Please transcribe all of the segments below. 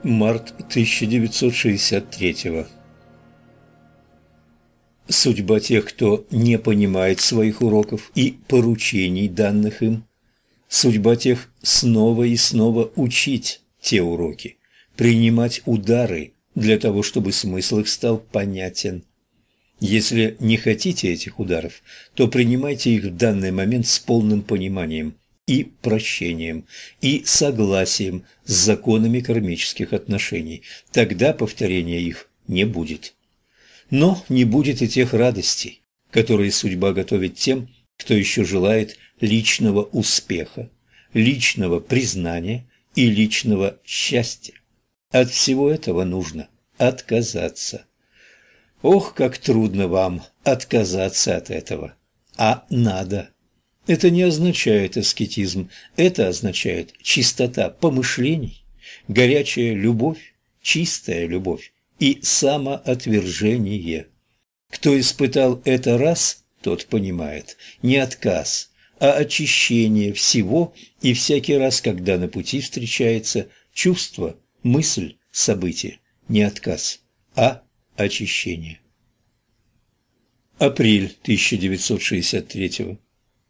Март 1963. Судьба тех, кто не понимает своих уроков и поручений, данных им, судьба тех снова и снова учить те уроки, принимать удары для того, чтобы смысл их стал понятен. Если не хотите этих ударов, то принимайте их в данный момент с полным пониманием и прощением, и согласием с законами кармических отношений. Тогда повторения их не будет. Но не будет и тех радостей, которые судьба готовит тем, кто еще желает личного успеха, личного признания и личного счастья. От всего этого нужно отказаться. Ох, как трудно вам отказаться от этого. А надо. Это не означает аскетизм, это означает чистота помышлений, горячая любовь, чистая любовь и самоотвержение. Кто испытал это раз, тот понимает, не отказ, а очищение всего и всякий раз, когда на пути встречается чувство, мысль, событие, не отказ, а очищение. Апрель 1963.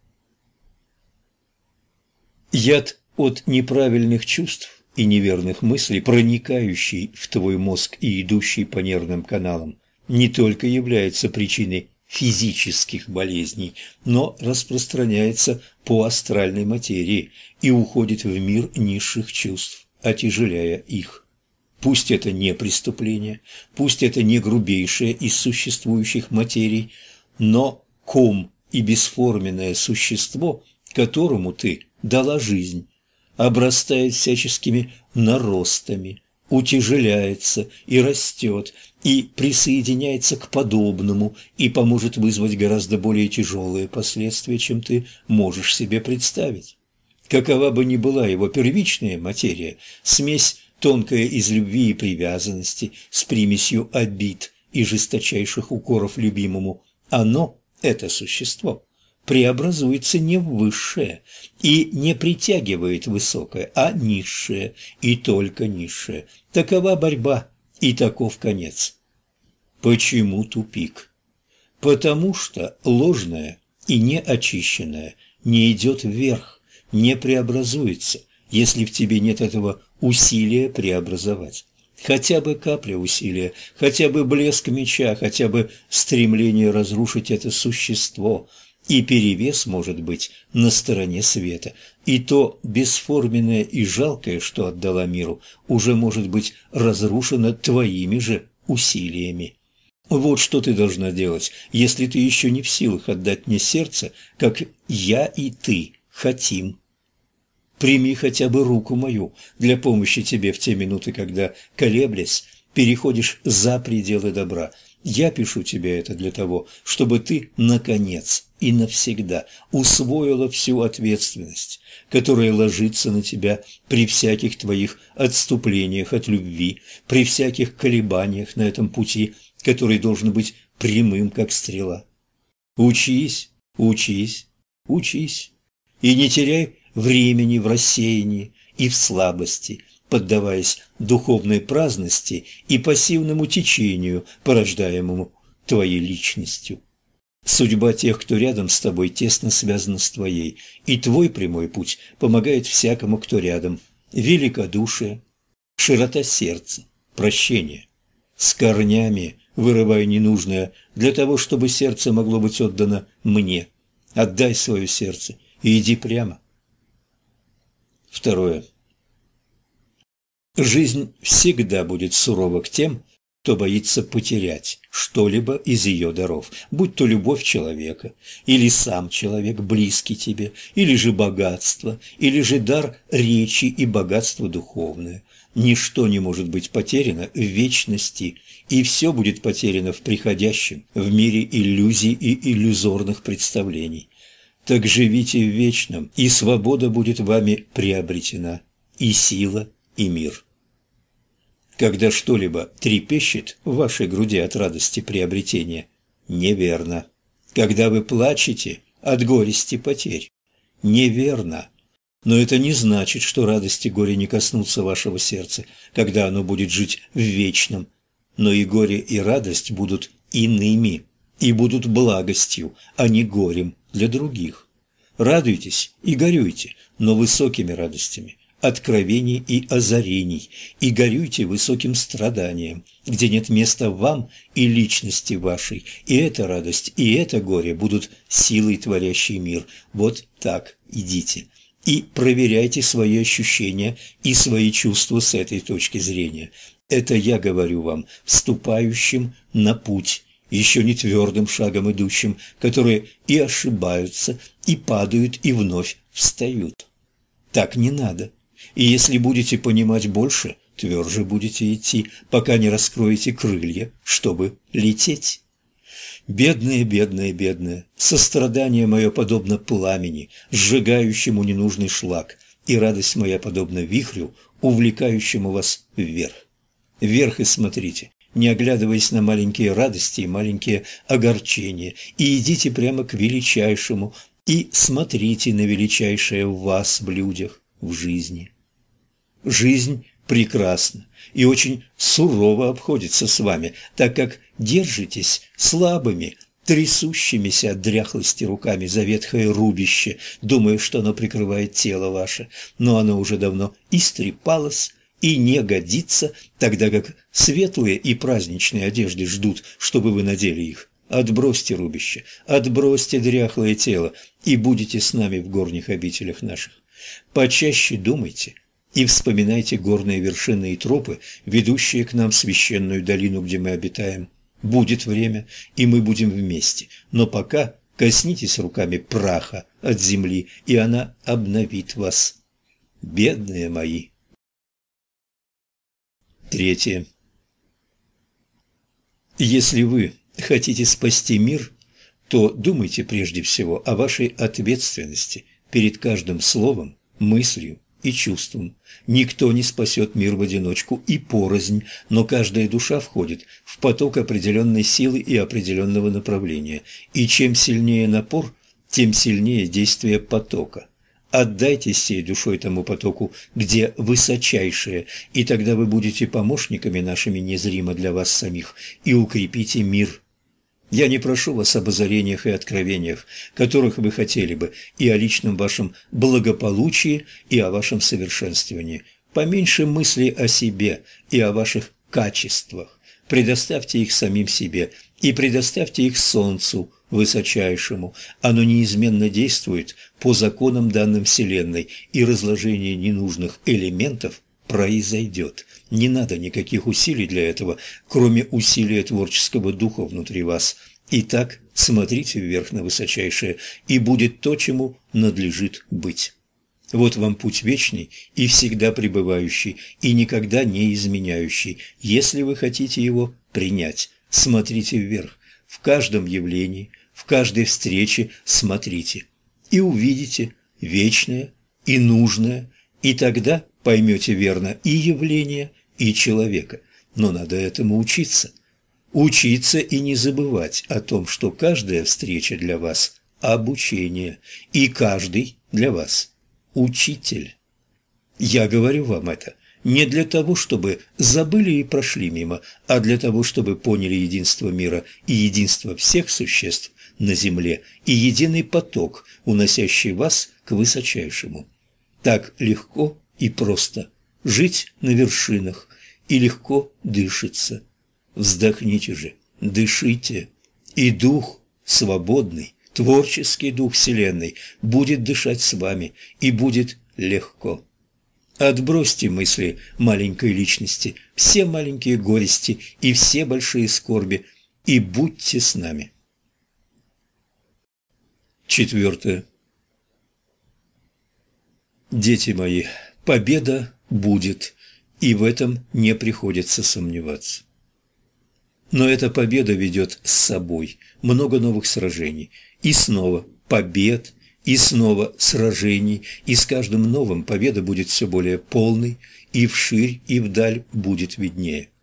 Яд от неправильных чувств и неверных мыслей, проникающий в твой мозг и идущий по нервным каналам, не только является причиной физических болезней, но распространяется по астральной материи и уходит в мир низших чувств, отяжеляя их. Пусть это не преступление, пусть это не грубейшее из существующих материй, но ком и бесформенное существо, которому ты дала жизнь, обрастает всяческими наростами, утяжеляется и растет, и присоединяется к подобному, и поможет вызвать гораздо более тяжелые последствия, чем ты можешь себе представить. Какова бы ни была его первичная материя, смесь тонкая из любви и привязанности с примесью обид и жесточайших укоров любимому, оно, это существо, преобразуется не в высшее и не притягивает высокое, а низшее и только низшее. Такова борьба и таков конец. Почему тупик? Потому что ложное и неочищенное не идет вверх, не преобразуется, если в тебе нет этого усилия преобразовать. Хотя бы капля усилия, хотя бы блеск меча, хотя бы стремление разрушить это существо, и перевес может быть на стороне света, и то бесформенное и жалкое, что отдала миру, уже может быть разрушено твоими же усилиями. Вот что ты должна делать, если ты еще не в силах отдать мне сердце, как я и ты хотим. Прими хотя бы руку мою для помощи тебе в те минуты, когда, колеблясь, переходишь за пределы добра. Я пишу тебе это для того, чтобы ты, наконец и навсегда, усвоила всю ответственность, которая ложится на тебя при всяких твоих отступлениях от любви, при всяких колебаниях на этом пути, который должен быть прямым, как стрела. Учись, учись, учись, и не теряй времени в рассеянии и в слабости, поддаваясь духовной праздности и пассивному течению, порождаемому твоей личностью. Судьба тех, кто рядом с тобой, тесно связана с твоей, и твой прямой путь помогает всякому, кто рядом. Великодушие, широта сердца, прощение. С корнями вырывай ненужное для того, чтобы сердце могло быть отдано мне. Отдай свое сердце и иди прямо. Второе. Жизнь всегда будет сурова к тем, кто боится потерять что-либо из ее даров, будь то любовь человека, или сам человек, близкий тебе, или же богатство, или же дар речи и богатство духовное. Ничто не может быть потеряно в вечности, и все будет потеряно в приходящем, в мире иллюзий и иллюзорных представлений. Так живите в вечном, и свобода будет вами приобретена, и сила, и мир. Когда что-либо трепещет в вашей груди от радости приобретения, неверно. Когда вы плачете от горести потерь, неверно. Но это не значит, что радость и горе не коснутся вашего сердца, когда оно будет жить в вечном. Но и горе, и радость будут иными, и будут благостью, а не горем для других. Радуйтесь и горюйте, но высокими радостями, откровений и озарений, и горюйте высоким страданием, где нет места вам и личности вашей, и эта радость, и это горе будут силой, творящей мир. Вот так идите. И проверяйте свои ощущения и свои чувства с этой точки зрения. Это я говорю вам, вступающим на путь, еще не твердым шагом идущим, которые и ошибаются, и падают, и вновь встают. Так не надо. И если будете понимать больше, тверже будете идти, пока не раскроете крылья, чтобы лететь. Бедные, бедные, бедные, сострадание мое подобно пламени, сжигающему ненужный шлак, и радость моя подобна вихрю, увлекающему вас вверх. Вверх и смотрите, не оглядываясь на маленькие радости и маленькие огорчения, и идите прямо к величайшему, и смотрите на величайшее в вас, в людях, в жизни. Жизнь прекрасна и очень сурово обходится с вами, так как держитесь слабыми, трясущимися от дряхлости руками за ветхое рубище, думая, что оно прикрывает тело ваше, но оно уже давно истрепалось и не годится, тогда как светлые и праздничные одежды ждут, чтобы вы надели их. Отбросьте рубище, отбросьте дряхлое тело, и будете с нами в горних обителях наших. Почаще думайте и вспоминайте горные вершины и тропы, ведущие к нам в священную долину, где мы обитаем. Будет время, и мы будем вместе, но пока коснитесь руками праха от земли, и она обновит вас. Бедные мои! 3. Если вы хотите спасти мир, то думайте прежде всего о вашей ответственности перед каждым словом, мыслью и чувством. Никто не спасет мир в одиночку и порознь, но каждая душа входит в поток определенной силы и определенного направления, и чем сильнее напор, тем сильнее действие потока. Отдайтесь всей душой тому потоку, где высочайшее, и тогда вы будете помощниками нашими незримо для вас самих и укрепите мир. Я не прошу вас об озарениях и откровениях, которых вы хотели бы, и о личном вашем благополучии, и о вашем совершенствовании. Поменьше мысли о себе и о ваших качествах. Предоставьте их самим себе и предоставьте их солнцу высочайшему. Оно неизменно действует по законам данным Вселенной, и разложение ненужных элементов произойдет. Не надо никаких усилий для этого, кроме усилия творческого духа внутри вас. Итак, смотрите вверх на высочайшее, и будет то, чему надлежит быть. Вот вам путь вечный и всегда пребывающий, и никогда не изменяющий. Если вы хотите его принять, смотрите вверх. В каждом явлении, в каждой встрече смотрите, и увидите вечное и нужное, и тогда поймете верно и явление, и человека. Но надо этому учиться. Учиться и не забывать о том, что каждая встреча для вас – обучение, и каждый для вас – учитель. Я говорю вам это не для того, чтобы забыли и прошли мимо, а для того, чтобы поняли единство мира и единство всех существ на земле и единый поток, уносящий вас к высочайшему. Так легко и просто жить на вершинах, и легко дышится. Вздохните же, дышите, и дух свободный, творческий дух Вселенной будет дышать с вами, и будет легко. Отбросьте мысли маленькой личности, все маленькие горести и все большие скорби, и будьте с нами. 4. Дети мои, победа будет, и в этом не приходится сомневаться. Но эта победа ведет с собой много новых сражений, и снова побед, и снова сражений, и с каждым новым победа будет все более полной, и вширь, и вдаль будет виднее.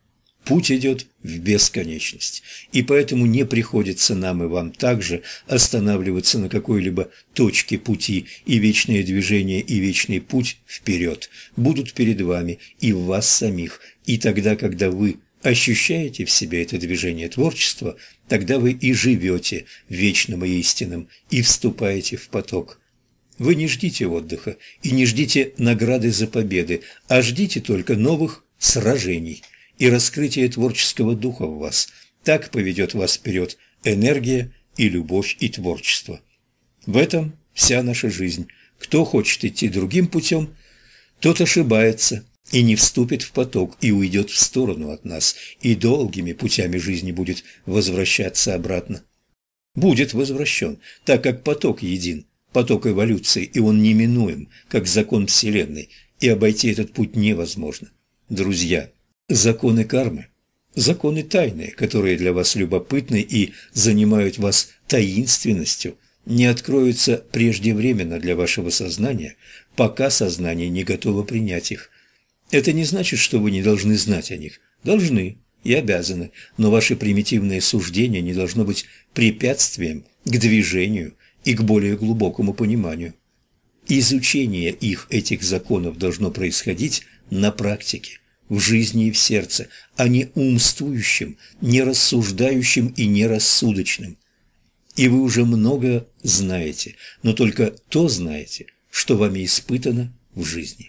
Путь идет в бесконечность, и поэтому не приходится нам и вам также останавливаться на какой-либо точке пути, и вечное движение и вечный путь вперед будут перед вами и в вас самих, и тогда, когда вы ощущаете в себе это движение творчества, тогда вы и живете вечным и истинным, и вступаете в поток. Вы не ждите отдыха и не ждите награды за победы, а ждите только новых сражений и раскрытия творческого духа в вас. Так поведет вас вперед энергия и любовь и творчество. В этом вся наша жизнь. Кто хочет идти другим путем, тот ошибается и не вступит в поток, и уйдет в сторону от нас, и долгими путями жизни будет возвращаться обратно. Будет возвращен, так как поток един, поток эволюции, и он неминуем, как закон Вселенной, и обойти этот путь невозможно. Друзья, законы кармы, законы тайные, которые для вас любопытны и занимают вас таинственностью, не откроются преждевременно для вашего сознания, пока сознание не готово принять их. Это не значит, что вы не должны знать о них. Должны и обязаны, но ваше примитивное суждение не должно быть препятствием к движению и к более глубокому пониманию. Изучение их, этих законов, должно происходить на практике, в жизни и в сердце, а не умствующим, не рассуждающим и нерассудочным. И вы уже много знаете, но только то знаете, что вами испытано в жизни.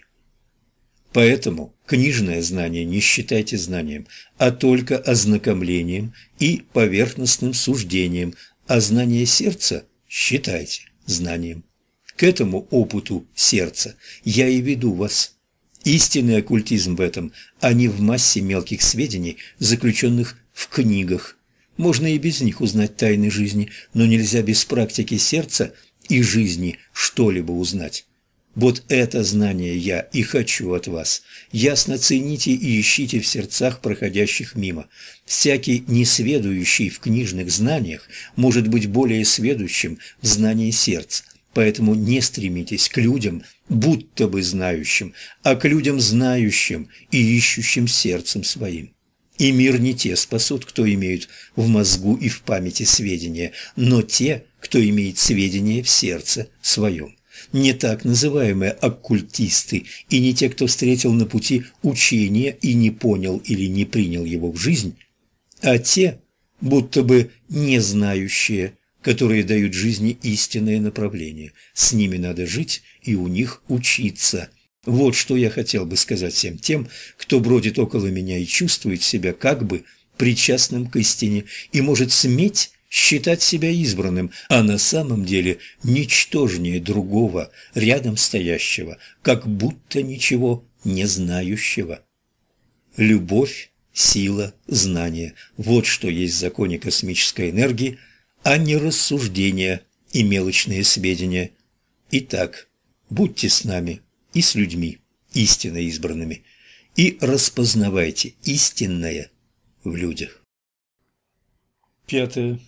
Поэтому книжное знание не считайте знанием, а только ознакомлением и поверхностным суждением, а знание сердца считайте знанием. К этому опыту сердца я и веду вас. Истинный оккультизм в этом, а не в массе мелких сведений, заключенных в книгах. Можно и без них узнать тайны жизни, но нельзя без практики сердца и жизни что-либо узнать. Вот это знание я и хочу от вас. Ясно цените и ищите в сердцах проходящих мимо. Всякий несведущий в книжных знаниях может быть более сведущим в знании сердца. Поэтому не стремитесь к людям, будто бы знающим, а к людям знающим и ищущим сердцем своим. И мир не те спасут, кто имеют в мозгу и в памяти сведения, но те, кто имеет сведения в сердце своем. Не так называемые оккультисты и не те, кто встретил на пути учение и не понял или не принял его в жизнь, а те, будто бы не знающие, которые дают жизни истинное направление. С ними надо жить и у них учиться. Вот что я хотел бы сказать всем тем, кто бродит около меня и чувствует себя как бы причастным к истине и может сметь считать себя избранным, а на самом деле ничтожнее другого, рядом стоящего, как будто ничего не знающего. Любовь, сила, знание – вот что есть в законе космической энергии, а не рассуждения и мелочные сведения. Итак, будьте с нами и с людьми, истинно избранными, и распознавайте истинное в людях. 5.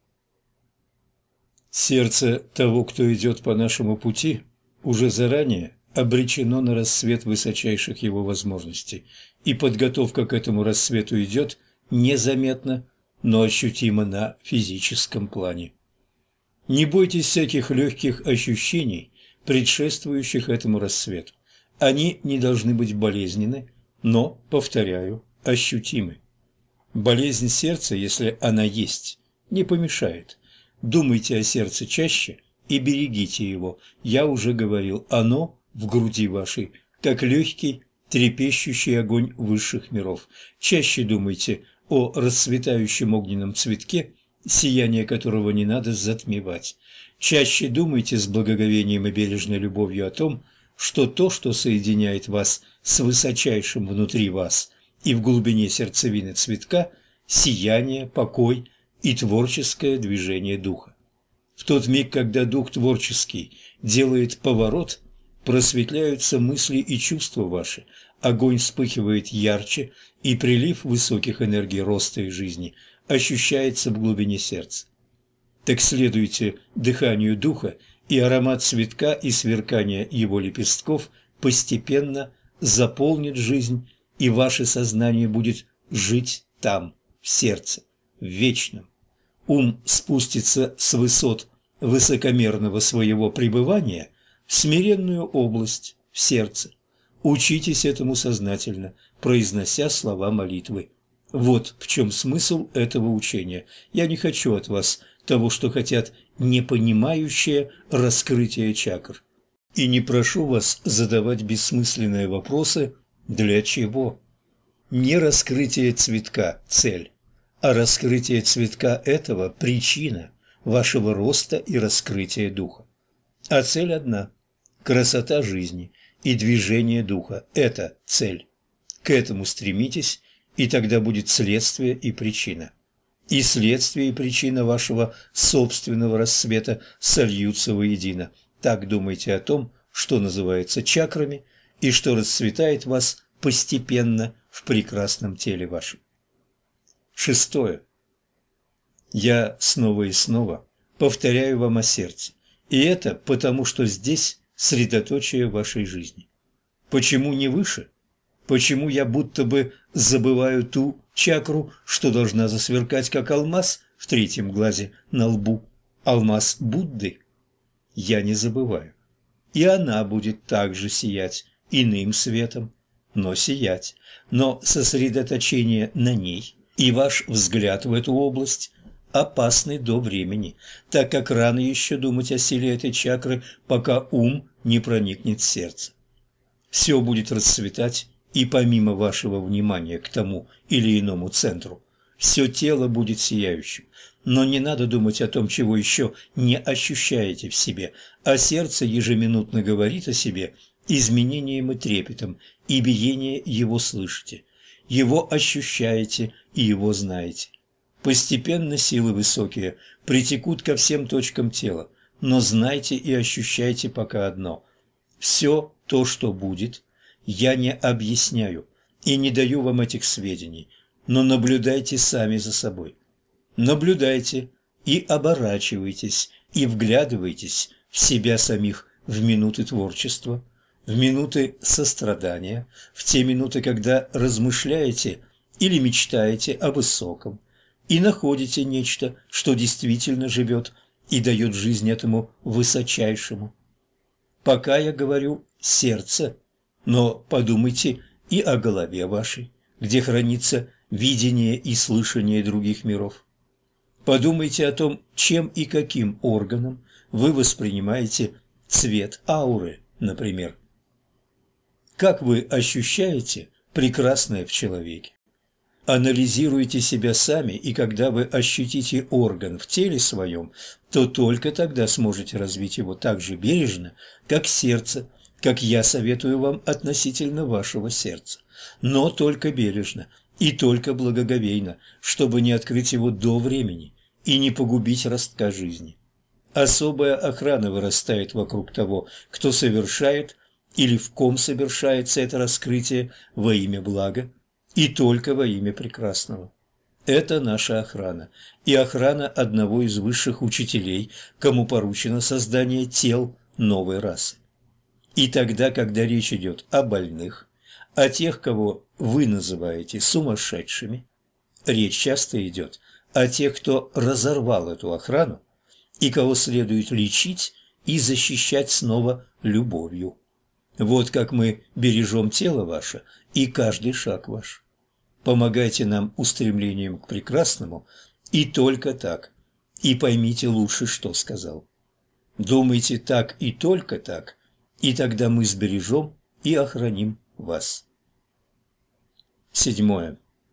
Сердце того, кто идет по нашему пути, уже заранее обречено на рассвет высочайших его возможностей, и подготовка к этому рассвету идет незаметно, но ощутимо на физическом плане. Не бойтесь всяких легких ощущений, предшествующих этому рассвету. Они не должны быть болезненны, но, повторяю, ощутимы. Болезнь сердца, если она есть, не помешает. Думайте о сердце чаще и берегите его. Я уже говорил, оно в груди вашей, как легкий, трепещущий огонь высших миров. Чаще думайте о расцветающем огненном цветке, сияние которого не надо затмевать. Чаще думайте с благоговением и бережной любовью о том, что то, что соединяет вас с высочайшим внутри вас и в глубине сердцевины цветка, сияние, покой и творческое движение духа. В тот миг, когда дух творческий делает поворот, просветляются мысли и чувства ваши, огонь вспыхивает ярче, и прилив высоких энергий роста и жизни ощущается в глубине сердца. Так следуйте дыханию духа, и аромат цветка и сверкание его лепестков постепенно заполнит жизнь, и ваше сознание будет жить там, в сердце, в вечном. Ум спустится с высот высокомерного своего пребывания в смиренную область, в сердце. Учитесь этому сознательно, произнося слова молитвы. Вот в чем смысл этого учения. Я не хочу от вас того, что хотят непонимающие раскрытие чакр. И не прошу вас задавать бессмысленные вопросы «для чего?». Не раскрытие цветка – цель, а раскрытие цветка этого – причина вашего роста и раскрытия духа. А цель одна – красота жизни и движение духа – это цель. К этому стремитесь, и тогда будет следствие и причина. И следствие и причина вашего собственного рассвета сольются воедино. Так думайте о том, что называется чакрами, и что расцветает вас постепенно в прекрасном теле вашем. 6. Я снова и снова повторяю вам о сердце, и это потому, что здесь средоточие вашей жизни. Почему не выше? Почему я будто бы забываю ту чакру, что должна засверкать, как алмаз в третьем глазе на лбу, алмаз Будды? Я не забываю. И она будет также сиять иным светом, но сиять. Но сосредоточение на ней и ваш взгляд в эту область опасны до времени, так как рано еще думать о силе этой чакры, пока ум не проникнет в сердце. Все будет расцветать, и помимо вашего внимания к тому или иному центру, все тело будет сияющим. Но не надо думать о том, чего еще не ощущаете в себе, а сердце ежеминутно говорит о себе изменением и трепетом, и биение его слышите. Его ощущаете и его знаете. Постепенно силы высокие притекут ко всем точкам тела, но знайте и ощущайте пока одно. Все то, что будет, я не объясняю и не даю вам этих сведений, но наблюдайте сами за собой. Наблюдайте и оборачивайтесь, и вглядывайтесь в себя самих в минуты творчества, в минуты сострадания, в те минуты, когда размышляете или мечтаете о высоком, и находите нечто, что действительно живет и дает жизнь этому высочайшему. Пока я говорю «сердце», но подумайте и о голове вашей, где хранится видение и слышание других миров. Подумайте о том, чем и каким органом вы воспринимаете цвет ауры, например. Как вы ощущаете прекрасное в человеке? Анализируйте себя сами, и когда вы ощутите орган в теле своем, то только тогда сможете развить его так же бережно, как сердце, как я советую вам относительно вашего сердца. Но только бережно и только благоговейно, чтобы не открыть его до времени и не погубить ростка жизни. Особая охрана вырастает вокруг того, кто совершает или в ком совершается это раскрытие во имя блага и только во имя прекрасного. Это наша охрана и охрана одного из высших учителей, кому поручено создание тел новой расы. И тогда, когда речь идет о больных, о тех, кого вы называете сумасшедшими, речь часто идет о тех, кто разорвал эту охрану и кого следует лечить и защищать снова любовью. Вот как мы бережем тело ваше и каждый шаг ваш. Помогайте нам устремлением к прекрасному, и только так. И поймите лучше, что сказал. Думайте так и только так, и тогда мы сбережем и охраним вас. 7.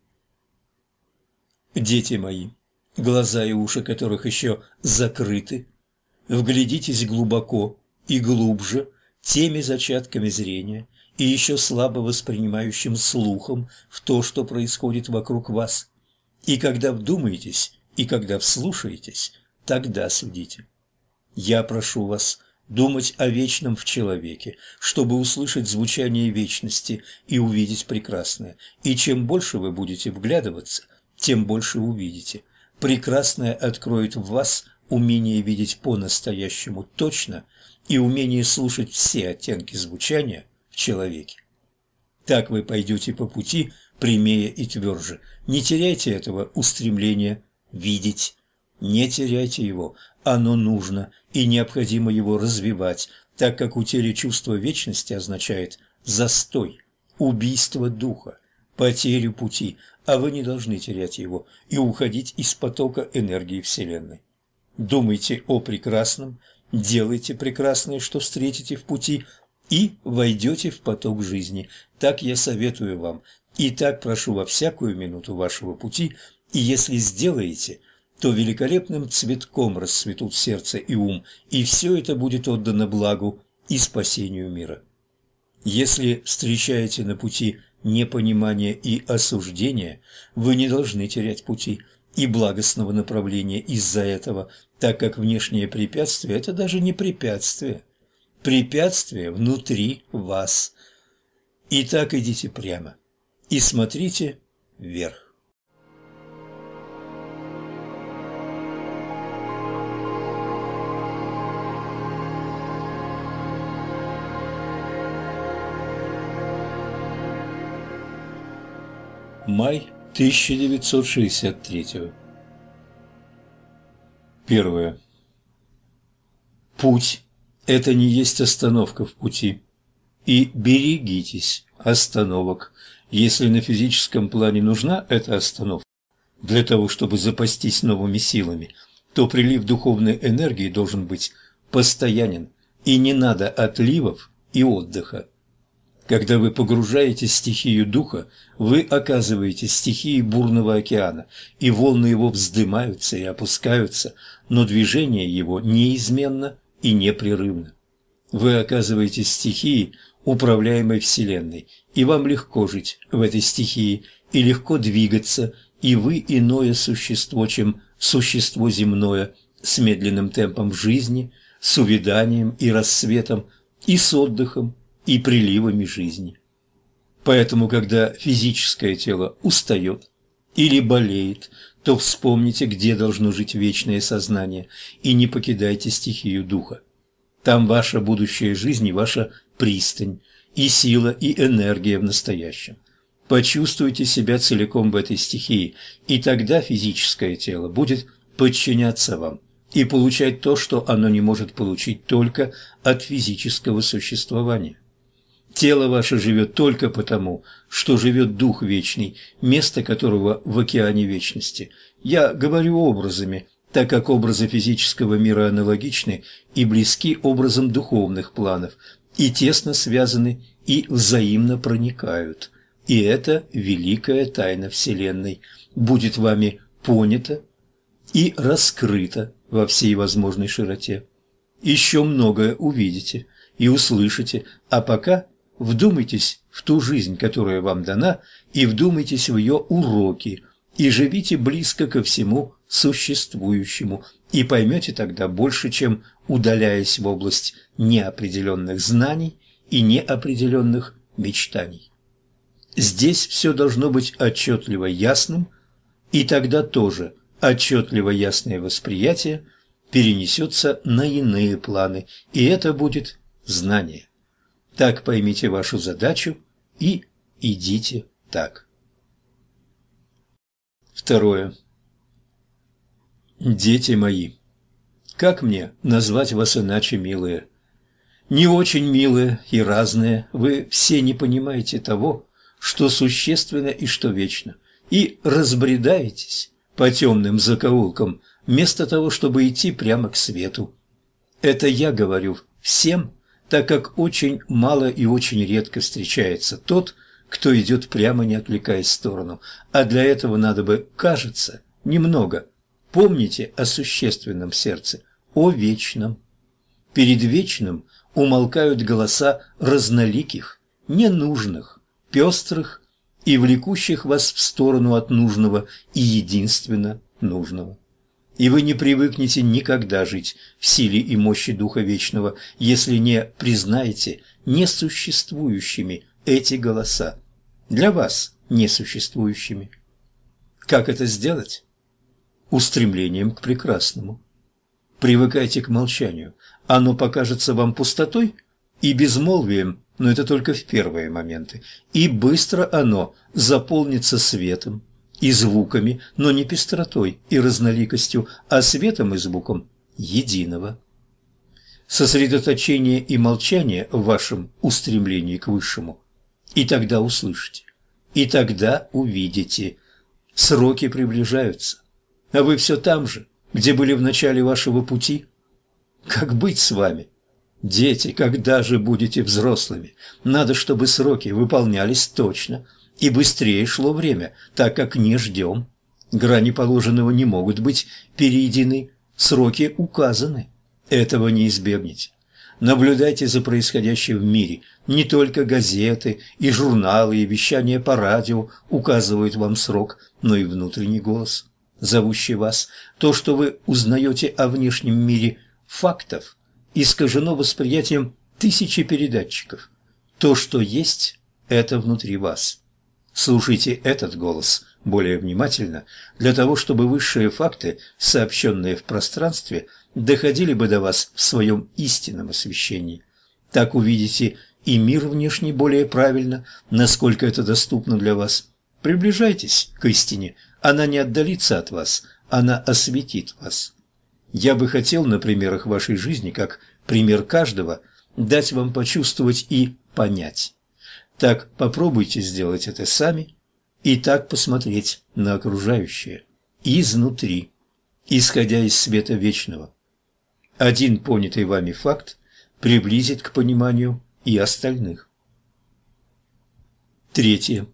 Дети мои, глаза и уши которых еще закрыты, вглядитесь глубоко и глубже теми зачатками зрения и еще слабо воспринимающим слухом в то, что происходит вокруг вас. И когда вдумаетесь, и когда вслушаетесь, тогда судите. Я прошу вас думать о вечном в человеке, чтобы услышать звучание вечности и увидеть прекрасное. И чем больше вы будете вглядываться, тем больше увидите. Прекрасное откроет в вас умение видеть по-настоящему точно и умение слушать все оттенки звучания в человеке. Так вы пойдете по пути прямее и тверже. Не теряйте этого устремления видеть. Не теряйте его. Оно нужно и необходимо его развивать, так как утеря чувства вечности означает застой, убийство духа, потерю пути, а вы не должны терять его и уходить из потока энергии Вселенной. Думайте о прекрасном, делайте прекрасное, что встретите в пути, и войдете в поток жизни. Так я советую вам, и так прошу во всякую минуту вашего пути, и если сделаете, то великолепным цветком расцветут сердце и ум, и все это будет отдано благу и спасению мира. Если встречаете на пути непонимание и осуждение, вы не должны терять пути и благостного направления из-за этого, так как внешнее препятствие – это даже не препятствие. Препятствие внутри вас. И так идите прямо и смотрите вверх. Май 1963. Первое. Путь – это не есть остановка в пути. И берегитесь остановок. Если на физическом плане нужна эта остановка для того, чтобы запастись новыми силами, то прилив духовной энергии должен быть постоянен, и не надо отливов и отдыха. Когда вы погружаете стихию духа, вы оказываетесь в стихии бурного океана, и волны его вздымаются и опускаются, но движение его неизменно и непрерывно. Вы оказываетесь в стихии, управляемой Вселенной, и вам легко жить в этой стихии, и легко двигаться, и вы иное существо, чем существо земное, с медленным темпом жизни, с увяданием и рассветом, и с отдыхом, и приливами жизни. Поэтому, когда физическое тело устает или болеет, то вспомните, где должно жить вечное сознание, и не покидайте стихию духа. Там ваша будущая жизнь и ваша пристань, и сила, и энергия в настоящем. Почувствуйте себя целиком в этой стихии, и тогда физическое тело будет подчиняться вам и получать то, что оно не может получить только от физического существования. Тело ваше живет только потому, что живет Дух Вечный, место которого в океане вечности. Я говорю образами, так как образы физического мира аналогичны и близки образам духовных планов, и тесно связаны и взаимно проникают. И это великая тайна Вселенной будет вами понята и раскрыта во всей возможной широте. Еще многое увидите и услышите, а пока вдумайтесь в ту жизнь, которая вам дана, и вдумайтесь в ее уроки, и живите близко ко всему существующему, и поймете тогда больше, чем удаляясь в область неопределенных знаний и неопределенных мечтаний. Здесь все должно быть отчетливо ясным, и тогда тоже отчетливо ясное восприятие перенесется на иные планы, и это будет знание. Так поймите вашу задачу и идите так. Второе. Дети мои, как мне назвать вас иначе, милые? Не очень милые и разные, вы все не понимаете того, что существенно и что вечно, и разбредаетесь по темным закоулкам, вместо того, чтобы идти прямо к свету. Это я говорю всем, так как очень мало и очень редко встречается тот, кто идет прямо, не отвлекаясь в сторону, а для этого надо бы, кажется, немного. Помните о существенном сердце, о вечном. Перед вечным умолкают голоса разноликих, ненужных, пестрых и влекущих вас в сторону от нужного и единственно нужного. И вы не привыкнете никогда жить в силе и мощи Духа Вечного, если не признаете несуществующими эти голоса, для вас несуществующими. Как это сделать? Устремлением к прекрасному. Привыкайте к молчанию, оно покажется вам пустотой и безмолвием но это только в первые моменты, и быстро оно заполнится светом и звуками, но не пестротой и разноликостью, а светом и звуком единого. Сосредоточение и молчание в вашем устремлении к высшему, и тогда услышите, и тогда увидите. Сроки приближаются, а вы все там же, где были в начале вашего пути. Как быть с вами? Дети, когда же будете взрослыми? Надо, чтобы сроки выполнялись точно, и быстрее шло время, так как не ждем. Грани положенного не могут быть перейдены, сроки указаны. Этого не избегнете. Наблюдайте за происходящим в мире. Не только газеты и журналы, и вещания по радио указывают вам срок, но и внутренний голос, зовущий вас. То, что вы узнаете о внешнем мире фактов, искажено восприятием тысячи передатчиков. То, что есть, это внутри вас. Слушайте этот голос более внимательно, для того, чтобы высшие факты, сообщенные в пространстве, доходили бы до вас в своем истинном освещении. Так увидите и мир внешний более правильно, насколько это доступно для вас. Приближайтесь к истине, она не отдалится от вас, она осветит вас. Я бы хотел на примерах вашей жизни, как пример каждого, дать вам почувствовать и понять. Так попробуйте сделать это сами и так посмотреть на окружающее изнутри, исходя из света вечного. Один понятый вами факт приблизит к пониманию и остальных. Третье.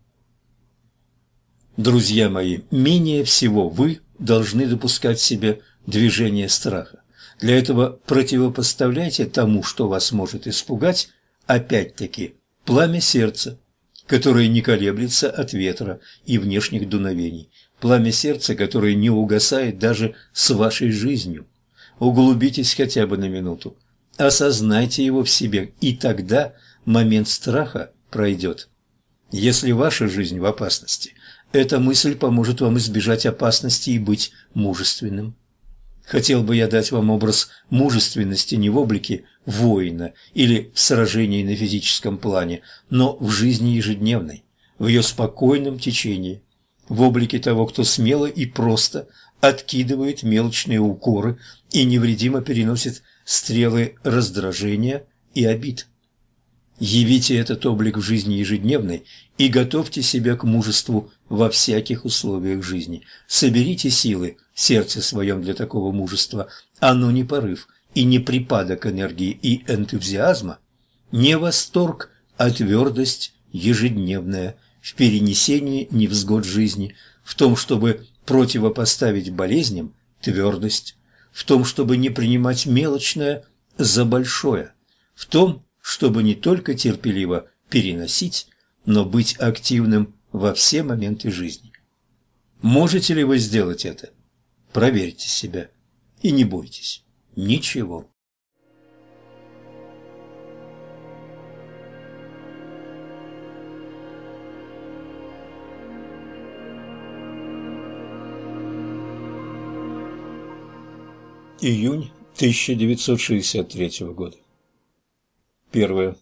Друзья мои, менее всего вы должны допускать в себе движение страха. Для этого противопоставляйте тому, что вас может испугать, опять-таки, пламя сердца, которое не колеблется от ветра и внешних дуновений, пламя сердца, которое не угасает даже с вашей жизнью. Углубитесь хотя бы на минуту, осознайте его в себе, и тогда момент страха пройдет. Если ваша жизнь в опасности, эта мысль поможет вам избежать опасности и быть мужественным. Хотел бы я дать вам образ мужественности не в облике воина или в сражении на физическом плане, но в жизни ежедневной, в ее спокойном течении, в облике того, кто смело и просто откидывает мелочные укоры и невредимо переносит стрелы раздражения и обид. Явите этот облик в жизни ежедневной и готовьте себя к мужеству во всяких условиях жизни. Соберите силы в сердце своем для такого мужества. Оно не порыв и не припадок энергии и энтузиазма, не восторг, а твердость ежедневная в перенесении невзгод жизни, в том, чтобы противопоставить болезням твердость, в том, чтобы не принимать мелочное за большое, в том, чтобы не только терпеливо переносить, но быть активным во все моменты жизни. Можете ли вы сделать это? Проверьте себя и не бойтесь ничего. Июнь 1963 года. Первое.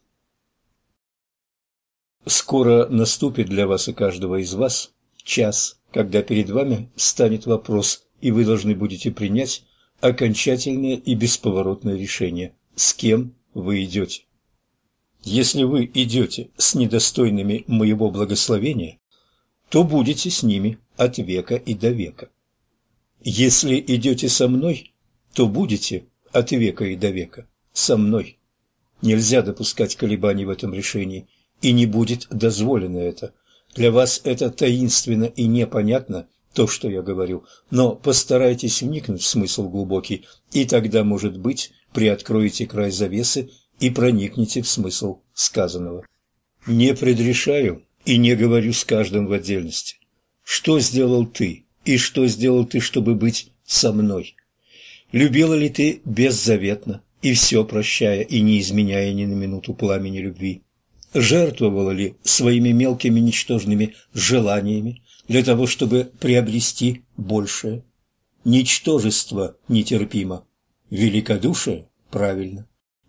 Скоро наступит для вас и каждого из вас час, когда перед вами встанет вопрос, и вы должны будете принять окончательное и бесповоротное решение, с кем вы идете. Если вы идете с недостойными моего благословения, то будете с ними от века и до века. Если идете со мной, то будете от века и до века со мной. Нельзя допускать колебаний в этом решении, и не будет дозволено это. Для вас это таинственно и непонятно, то, что я говорю, но постарайтесь вникнуть в смысл глубокий, и тогда, может быть, приоткроете край завесы и проникнете в смысл сказанного. Не предрешаю и не говорю с каждым в отдельности. Что сделал ты, и что сделал ты, чтобы быть со мной? Любила ли ты беззаветно, и все прощая, и не изменяя ни на минуту пламени любви? Жертвовала ли своими мелкими ничтожными желаниями для того, чтобы приобрести большее? Ничтожество нетерпимо, великодушие правильно.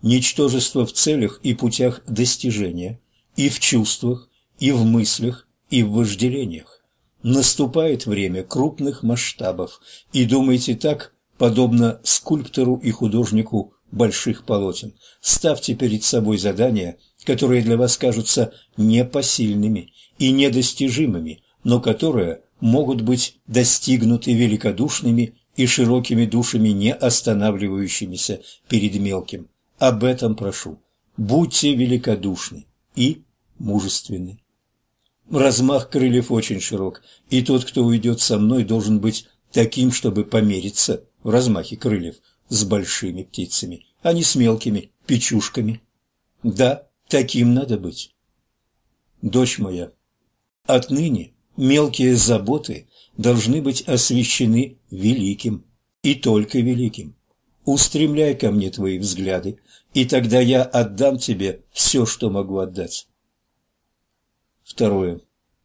ничтожество в целях и путях достижения, и в чувствах, и в мыслях, и в вожделениях. Наступает время крупных масштабов, и думайте так, подобно скульптору и художнику больших полотен. Ставьте перед собой задания, которые для вас кажутся непосильными и недостижимыми, но которые могут быть достигнуты великодушными и широкими душами, не останавливающимися перед мелким. Об этом прошу. Будьте великодушны и мужественны. Размах крыльев очень широк, и тот, кто уйдет со мной, должен быть таким, чтобы помериться в размахе крыльев с большими птицами, а не с мелкими печушками. Да, таким надо быть. Дочь моя, отныне мелкие заботы должны быть освящены великим, и только великим. Устремляй ко мне твои взгляды, и тогда я отдам тебе все, что могу отдать. Второе.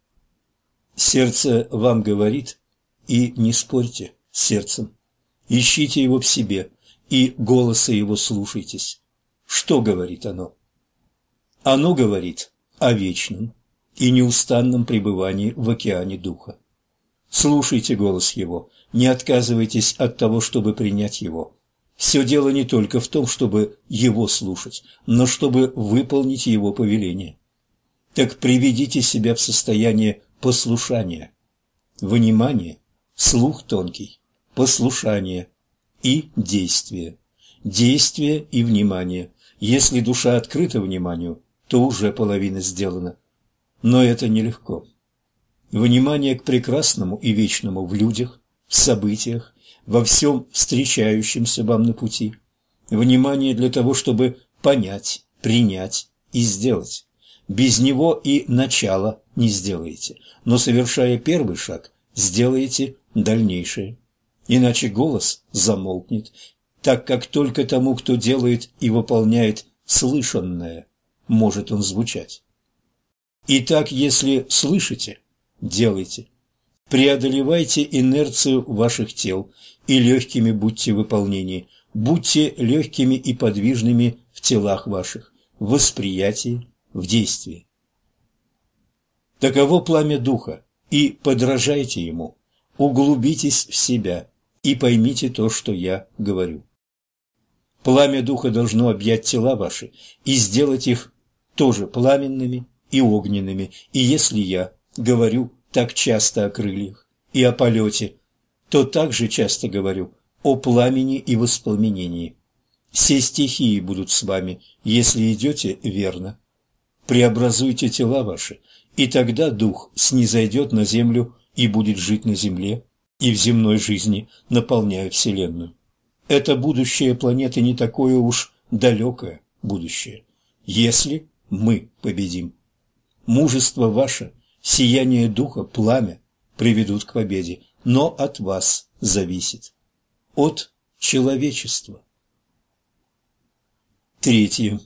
Сердце вам говорит, и не спорьте с сердцем. Ищите его в себе, и голоса его слушайтесь. Что говорит оно? Оно говорит о вечном и неустанном пребывании в океане духа. Слушайте голос его, не отказывайтесь от того, чтобы принять его. Все дело не только в том, чтобы его слушать, но чтобы выполнить его повеление. Так приведите себя в состояние послушания. Внимание, слух тонкий, послушание и действие. Действие и внимание. Если душа открыта вниманию, то уже половина сделана. Но это нелегко. Внимание к прекрасному и вечному в людях, в событиях, во всем встречающемся вам на пути. Внимание для того, чтобы понять, принять и сделать. Без него и начала не сделаете, но, совершая первый шаг, сделаете дальнейшее. Иначе голос замолкнет, так как только тому, кто делает и выполняет слышанное, может он звучать. Итак, если слышите, делайте. Преодолевайте инерцию ваших тел и легкими будьте в выполнении. Будьте легкими и подвижными в телах ваших, в восприятии, в действии. Таково пламя духа, и подражайте ему. Углубитесь в себя и поймите то, что я говорю. Пламя духа должно объять тела ваши и сделать их тоже пламенными и огненными. И если я говорю так часто о крыльях и о полете, то также часто говорю о пламени и воспламенении. Все стихии будут с вами, если идете верно. Преобразуйте тела ваши, и тогда дух снизойдет на землю и будет жить на земле, и в земной жизни наполняя Вселенную. Это будущее планеты не такое уж далекое будущее, если мы победим. Мужество ваше, сияние духа, пламя приведут к победе, но от вас зависит, от человечества. Третье.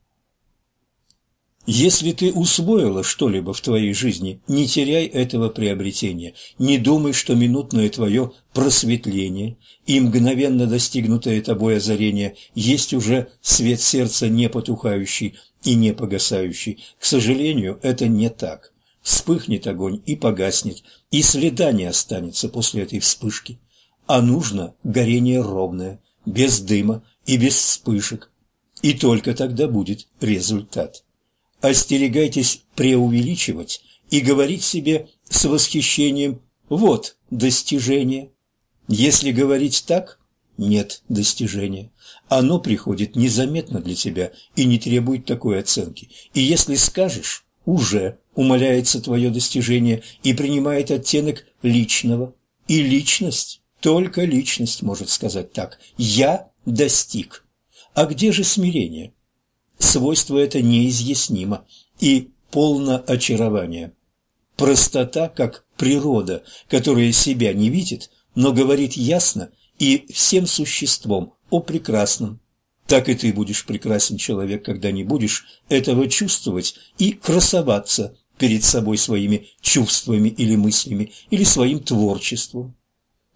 Если ты усвоила что-либо в твоей жизни, не теряй этого приобретения, не думай, что минутное твое просветление и мгновенно достигнутое тобой озарение есть уже свет сердца не потухающий и не погасающий. К сожалению, это не так. Вспыхнет огонь и погаснет, и следа не останется после этой вспышки. А нужно горение ровное, без дыма и без вспышек, и только тогда будет результат. Остерегайтесь преувеличивать и говорить себе с восхищением «вот достижение». Если говорить так, нет достижения. Оно приходит незаметно для тебя и не требует такой оценки. И если скажешь, уже умаляется твое достижение и принимает оттенок личного. И личность, только личность может сказать так «я достиг». А где же смирение? Свойство это неизъяснимо и полно очарования. Простота, как природа, которая себя не видит, но говорит ясно и всем существом о прекрасном. Так и ты будешь прекрасен человек, когда не будешь этого чувствовать и красоваться перед собой своими чувствами или мыслями, или своим творчеством.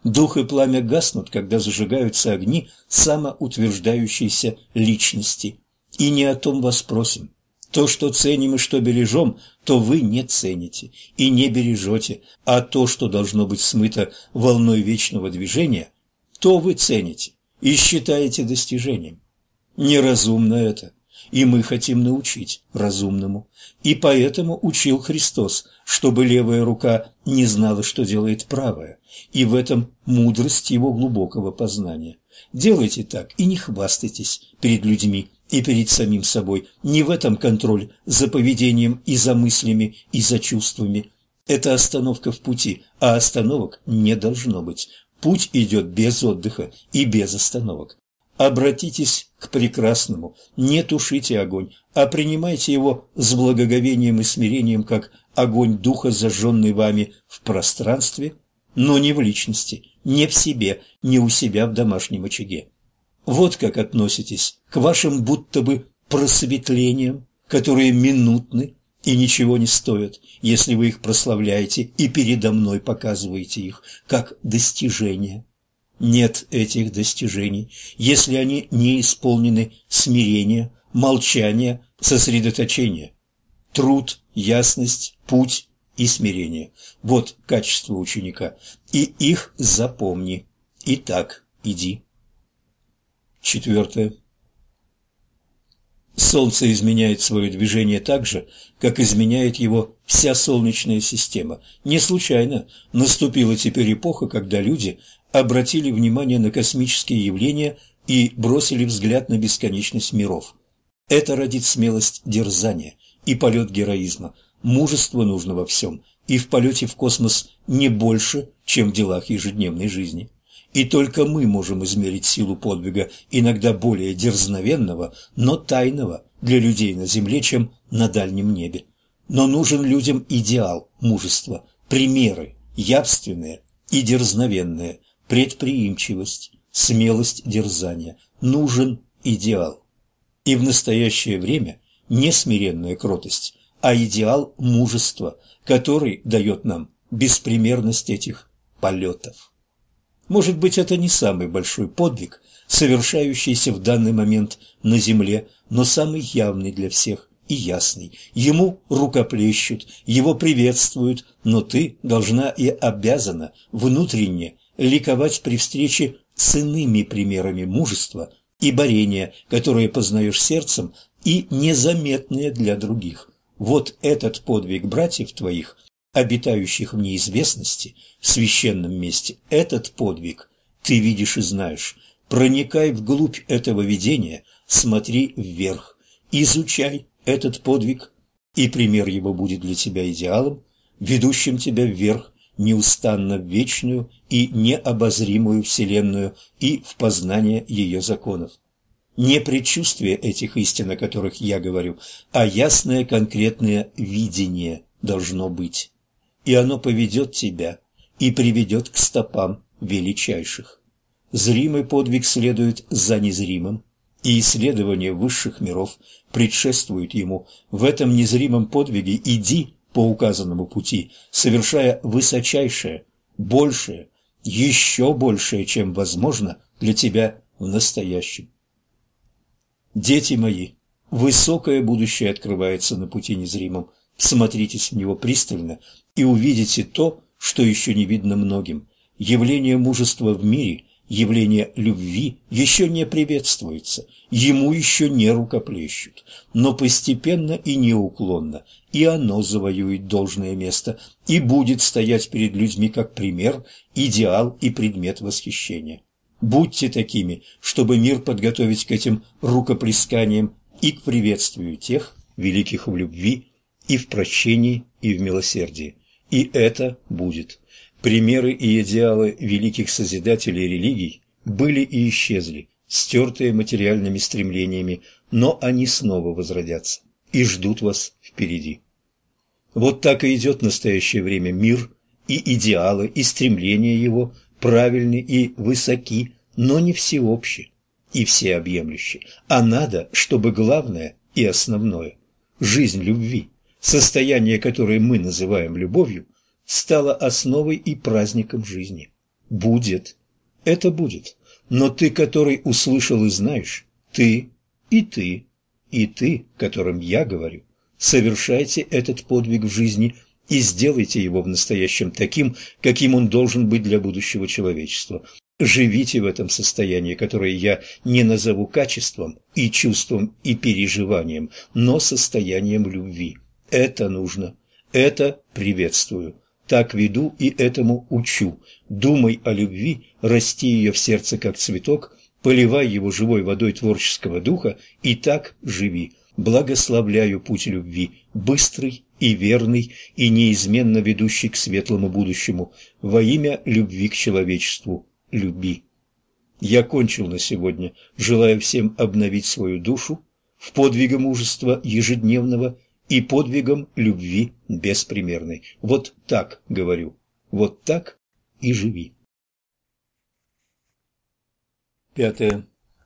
Дух и пламя гаснут, когда зажигаются огни самоутверждающейся личности. И не о том вас просим. То, что ценим и что бережем, то вы не цените и не бережете, а то, что должно быть смыто волной вечного движения, то вы цените и считаете достижением. Неразумно это, и мы хотим научить разумному. И поэтому учил Христос, чтобы левая рука не знала, что делает правая, и в этом мудрость его глубокого познания. Делайте так и не хвастайтесь перед людьми и перед самим собой. Не в этом контроль за поведением и за мыслями и за чувствами. Это остановка в пути, а остановок не должно быть. Путь идет без отдыха и без остановок. Обратитесь к прекрасному, не тушите огонь, а принимайте его с благоговением и смирением, как огонь духа, зажженный вами в пространстве, но не в личности, не в себе, не у себя в домашнем очаге. Вот как относитесь к вашим будто бы просветлениям, которые минутны и ничего не стоят, если вы их прославляете и передо мной показываете их как достижения. Нет этих достижений, если они не исполнены смирения, молчания, сосредоточения. Труд, ясность, путь и смирение – вот качество ученика, и их запомни. Итак, иди. 4. Солнце изменяет свое движение так же, как изменяет его вся Солнечная система. Не случайно наступила теперь эпоха, когда люди обратили внимание на космические явления и бросили взгляд на бесконечность миров. Это родит смелость дерзания и полет героизма. Мужество нужно во всем, и в полете в космос не больше, чем в делах ежедневной жизни. И только мы можем измерить силу подвига, иногда более дерзновенного, но тайного для людей на Земле, чем на дальнем небе. Но нужен людям идеал мужества, примеры, явственные и дерзновенные, предприимчивость, смелость дерзания. Нужен идеал. И в настоящее время не смиренная кротость, а идеал мужества, который дает нам беспримерность этих полетов. Может быть, это не самый большой подвиг, совершающийся в данный момент на земле, но самый явный для всех и ясный. Ему рукоплещут, его приветствуют, но ты должна и обязана внутренне ликовать при встрече с иными примерами мужества и борения, которые познаешь сердцем и незаметные для других. Вот этот подвиг братьев твоих, обитающих в неизвестности, в священном месте, этот подвиг ты видишь и знаешь. Проникай вглубь этого видения, смотри вверх, изучай этот подвиг, и пример его будет для тебя идеалом, ведущим тебя вверх, неустанно в вечную и необозримую вселенную и в познание ее законов. Не предчувствие этих истин, о которых я говорю, а ясное конкретное видение должно быть. И оно поведет тебя и приведет к стопам величайших. Зримый подвиг следует за незримым, и исследование высших миров предшествует ему. В этом незримом подвиге иди по указанному пути, совершая высочайшее, большее, еще большее, чем возможно для тебя в настоящем. Дети мои, высокое будущее открывается на пути незримом. Всмотритесь в него пристально и увидите то, что еще не видно многим. Явление мужества в мире, явление любви еще не приветствуется, ему еще не рукоплещут, но постепенно и неуклонно и оно завоюет должное место и будет стоять перед людьми как пример, идеал и предмет восхищения. Будьте такими, чтобы мир подготовить к этим рукоплесканиям и к приветствию тех, великих в любви, и в прощении, и в милосердии. И это будет. Примеры и идеалы великих созидателей религий были и исчезли, стертые материальными стремлениями, но они снова возродятся и ждут вас впереди. Вот так и идет в настоящее время мир, и идеалы, и стремления его правильны и высоки, но не всеобщи и всеобъемлющи, а надо, чтобы главное и основное – жизнь любви, состояние, которое мы называем любовью, стало основой и праздником жизни. будет. Это будет. Но ты, который услышал и знаешь, ты и ты, и ты, которым я говорю, совершайте этот подвиг в жизни и сделайте его в настоящем таким, каким он должен быть для будущего человечества. Живите в этом состоянии, которое я не назову качеством и чувством и переживанием, но состоянием любви. Это нужно. Это приветствую. Так веду и этому учу. Думай о любви, расти ее в сердце как цветок, поливай его живой водой творческого духа и так живи. Благословляю путь любви, быстрый и верный, и неизменно ведущий к светлому будущему, во имя любви к человечеству. Люби. Я кончил на сегодня, желаю всем обновить свою душу в подвиге мужества ежедневного и подвигом любви беспримерной. Вот так говорю, вот так и живи. 5.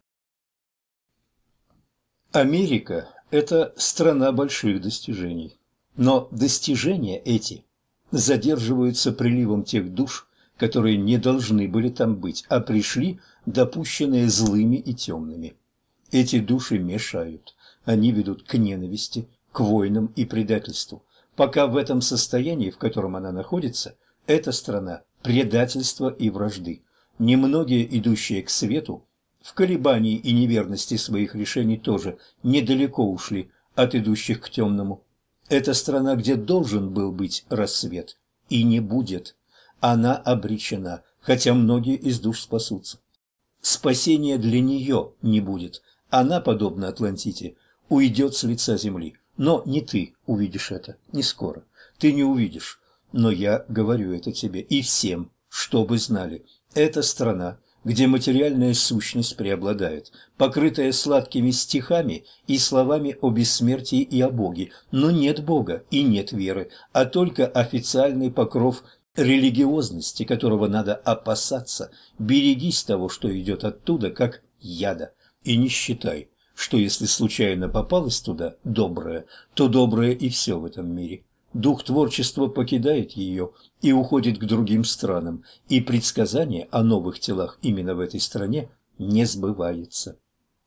Америка – это страна больших достижений, но достижения эти задерживаются приливом тех душ, которые не должны были там быть, а пришли, допущенные злыми и темными. Эти души мешают, они ведут к ненависти, к войнам и предательству. Пока в этом состоянии, в котором она находится, эта страна – предательства и вражды. Немногие, идущие к свету, в колебании и неверности своих решений тоже недалеко ушли от идущих к темному. Это страна, где должен был быть рассвет, и не будет. Она обречена, хотя многие из душ спасутся. Спасения для нее не будет. Она, подобно Атлантиде, уйдет с лица земли. Но не ты увидишь это, не скоро. Ты не увидишь. Но я говорю это тебе и всем, чтобы знали. Это страна, где материальная сущность преобладает, покрытая сладкими стихами и словами о бессмертии и о Боге. Но нет Бога и нет веры, а только официальный покров религиозности, которого надо опасаться. Берегись того, что идет оттуда, как яда, и не считай, что если случайно попалось туда доброе, то доброе и все в этом мире. Дух творчества покидает ее и уходит к другим странам, и предсказание о новых телах именно в этой стране не сбывается.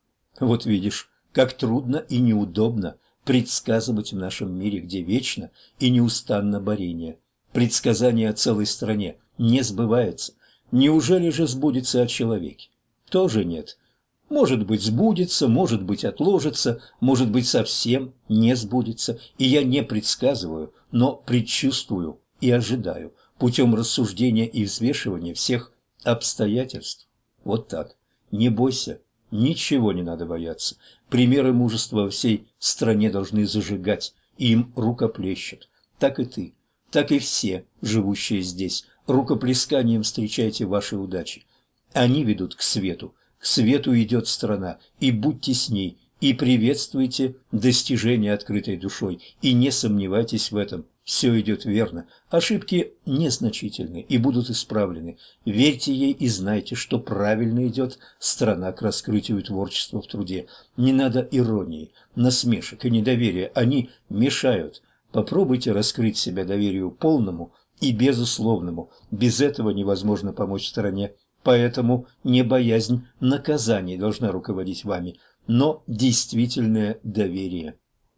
Вот видишь, как трудно и неудобно предсказывать в нашем мире, где вечно и неустанно борение. Предсказание о целой стране не сбывается. Неужели же сбудется о человеке? Тоже нет. Может быть, сбудется, может быть, отложится, может быть, совсем не сбудется. И я не предсказываю, но предчувствую и ожидаю путем рассуждения и взвешивания всех обстоятельств. Вот так. Не бойся, ничего не надо бояться. Примеры мужества во всей стране должны зажигать, и им рукоплещут. Так и ты, так и все, живущие здесь, рукоплесканием встречайте ваши удачи. Они ведут к свету идет страна, и будьте с ней, и приветствуйте достижения открытой душой, и не сомневайтесь в этом, все идет верно, ошибки незначительны и будут исправлены. Верьте ей и знайте, что правильно идет страна к раскрытию творчества в труде. Не надо иронии, насмешек и недоверия, они мешают. Попробуйте раскрыть себя доверию полному и безусловному, без этого невозможно помочь стране. Поэтому не боязнь наказаний должна руководить вами, но действительное доверие.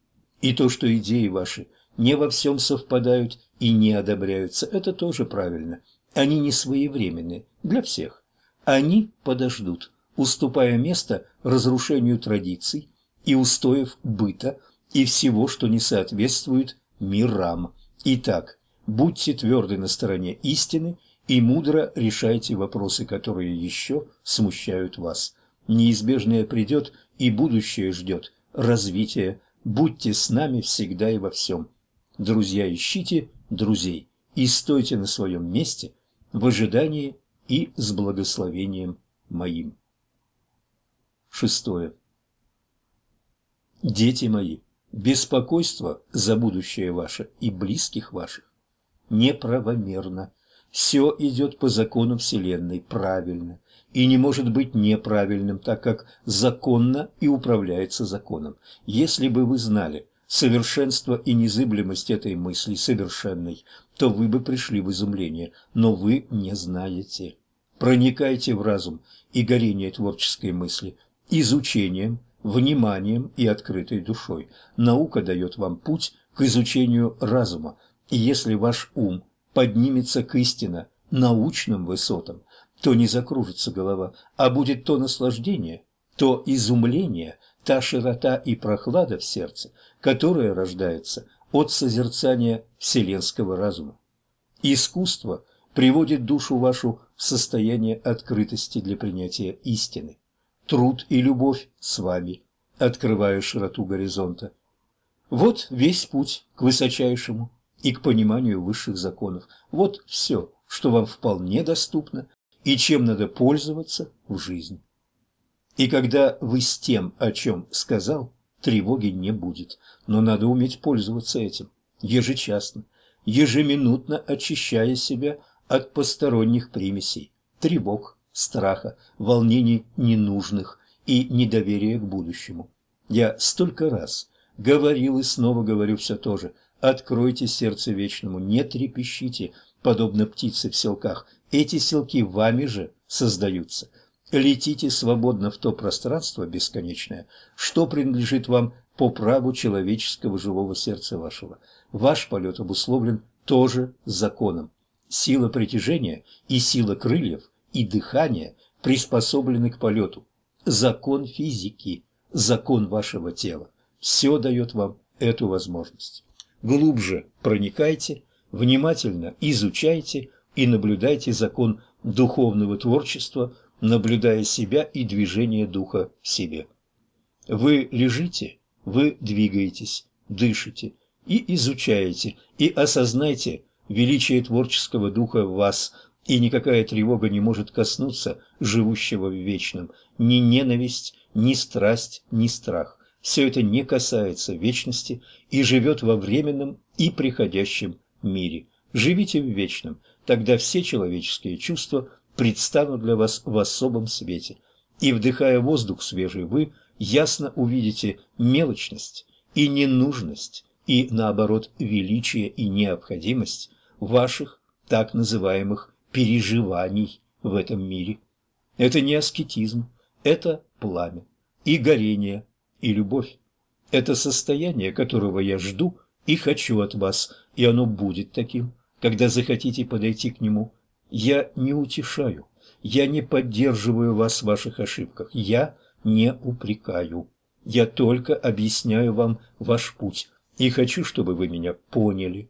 И то, что идеи ваши не во всем совпадают и не одобряются, это тоже правильно. Они не своевременны для всех. Они подождут, уступая место разрушению традиций и устоев быта и всего, что не соответствует мирам. Итак, будьте тверды на стороне истины и мудро решайте вопросы, которые еще смущают вас. Неизбежное придет, и будущее ждет развития. Будьте с нами всегда и во всем. Друзья, ищите друзей и стойте на своем месте в ожидании и с благословением моим. 6. Дети мои, беспокойство за будущее ваше и близких ваших неправомерно. Все идет по закону Вселенной правильно и не может быть неправильным, так как законно и управляется законом. Если бы вы знали совершенство и незыблемость этой мысли совершенной, то вы бы пришли в изумление, но вы не знаете. проникайте в разум и горение творческой мысли изучением, вниманием и открытой душой. Наука дает вам путь к изучению разума, и если ваш ум поднимется к истинно научным высотам, то не закружится голова, а будет то наслаждение, то изумление, та широта и прохлада в сердце, которая рождается от созерцания вселенского разума. Искусство приводит душу вашу в состояние открытости для принятия истины. Труд и любовь с вами, открывая широту горизонта. Вот весь путь к высочайшему и к пониманию высших законов. Вот все, что вам вполне доступно и чем надо пользоваться в жизни. И когда вы с тем, о чем сказал, тревоги не будет, но надо уметь пользоваться этим ежечасно, ежеминутно очищая себя от посторонних примесей, тревог, страха, волнений ненужных и недоверия к будущему. Я столько раз говорил и снова говорю все то же. Откройте сердце вечному, не трепещите, подобно птице в селках. Эти селки вами же создаются. Летите свободно в то пространство бесконечное, что принадлежит вам по праву человеческого живого сердца вашего. Ваш полет обусловлен тоже законом. Сила притяжения и сила крыльев и дыхания приспособлены к полету. Закон физики, закон вашего тела. Все дает вам эту возможность. Глубже проникайте, внимательно изучайте и наблюдайте закон духовного творчества, наблюдая себя и движение духа в себе. Вы лежите, вы двигаетесь, дышите и изучаете, и осознайте величие творческого духа в вас, и никакая тревога не может коснуться живущего в вечном, ни ненависть, ни страсть, ни страх. Все это не касается вечности и живет во временном и приходящем мире. Живите в вечном, тогда все человеческие чувства предстанут для вас в особом свете. И, вдыхая воздух свежий, вы ясно увидите мелочность и ненужность, и, наоборот, величие и необходимость ваших так называемых переживаний в этом мире. Это не аскетизм, это пламя и горение, и любовь. Это состояние, которого я жду и хочу от вас, и оно будет таким, когда захотите подойти к нему. Я не утешаю, я не поддерживаю вас в ваших ошибках, я не упрекаю. Я только объясняю вам ваш путь и хочу, чтобы вы меня поняли.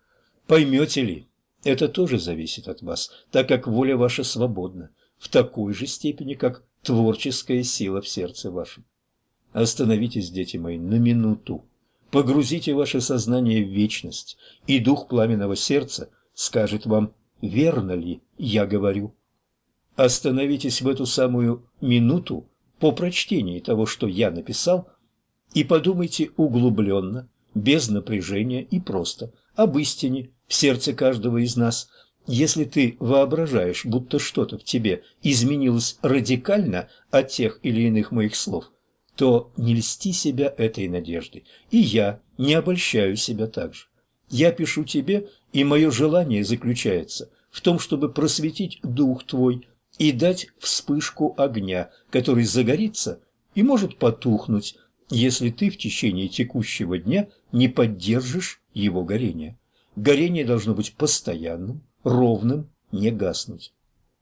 Поймете ли? Это тоже зависит от вас, так как воля ваша свободна, в такой же степени, как творческая сила в сердце вашем. Остановитесь, дети мои, на минуту. Погрузите ваше сознание в вечность, и дух пламенного сердца скажет вам, верно ли я говорю. Остановитесь в эту самую минуту по прочтении того, что я написал, и подумайте углубленно, без напряжения и просто, об истине в сердце каждого из нас. Если ты воображаешь, будто что-то в тебе изменилось радикально от тех или иных моих слов, то не льсти себя этой надеждой, и я не обольщаю себя так же. Я пишу тебе, и мое желание заключается в том, чтобы просветить дух твой и дать вспышку огня, который загорится и может потухнуть, если ты в течение текущего дня не поддержишь его горение. Горение должно быть постоянным, ровным, не гаснуть.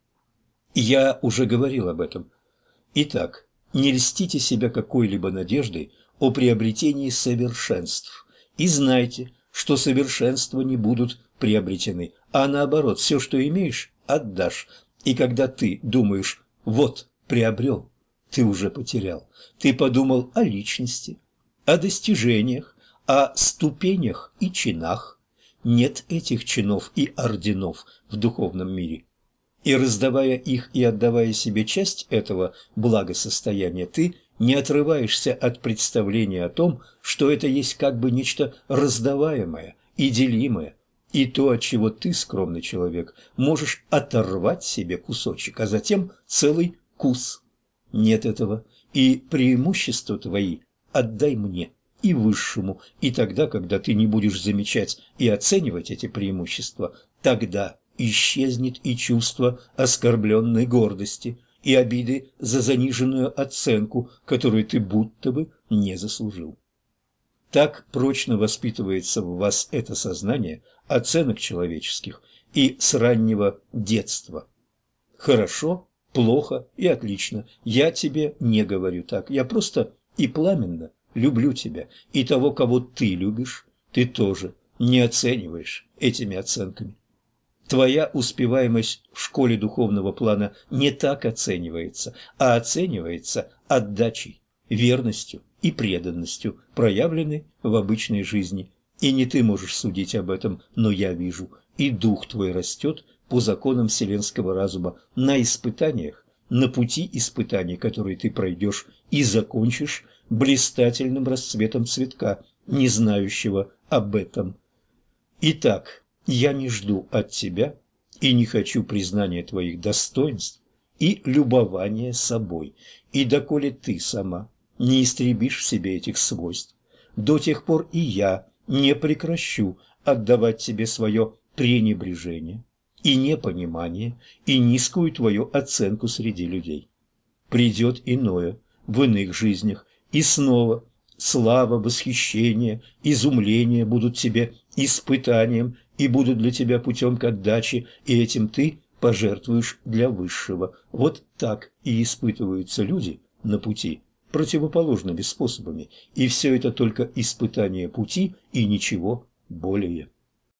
Я уже говорил об этом. Итак, не льстите себя какой-либо надеждой о приобретении совершенств и знайте, что совершенства не будут приобретены, а наоборот, все, что имеешь, отдашь. И когда ты думаешь «вот, приобрел», ты уже потерял. Ты подумал о личности, о достижениях, о ступенях и чинах. Нет этих чинов и орденов в духовном мире. И раздавая их и отдавая себе часть этого благосостояния, ты не отрываешься от представления о том, что это есть как бы нечто раздаваемое и делимое, и то, от чего ты, скромный человек, можешь оторвать себе кусочек, а затем целый кус. Нет этого, и преимущества твои отдай мне и высшему, и тогда, когда ты не будешь замечать и оценивать эти преимущества, тогда исчезнет и чувство оскорбленной гордости, и обиды за заниженную оценку, которую ты будто бы не заслужил. Так прочно воспитывается в вас это сознание оценок человеческих и с раннего детства. Хорошо, плохо и отлично. Я тебе не говорю так. Я просто и пламенно люблю тебя. И того, кого ты любишь, ты тоже не оцениваешь этими оценками. Твоя успеваемость в школе духовного плана не так оценивается, а оценивается отдачей, верностью и преданностью, проявленной в обычной жизни. И не ты можешь судить об этом, но я вижу, и дух твой растет по законам вселенского разума на испытаниях, на пути испытаний, которые ты пройдешь и закончишь блистательным расцветом цветка, не знающего об этом. Итак, я не жду от тебя и не хочу признания твоих достоинств и любования собой, и доколе ты сама не истребишь в себе этих свойств, до тех пор и я не прекращу отдавать тебе свое пренебрежение и непонимание и низкую твою оценку среди людей. Придет иное в иных жизнях, и снова слава, восхищение, изумление будут тебе испытанием и будут для тебя путем к отдаче, и этим ты пожертвуешь для высшего. Вот так и испытываются люди на пути противоположными способами, и все это только испытание пути и ничего более.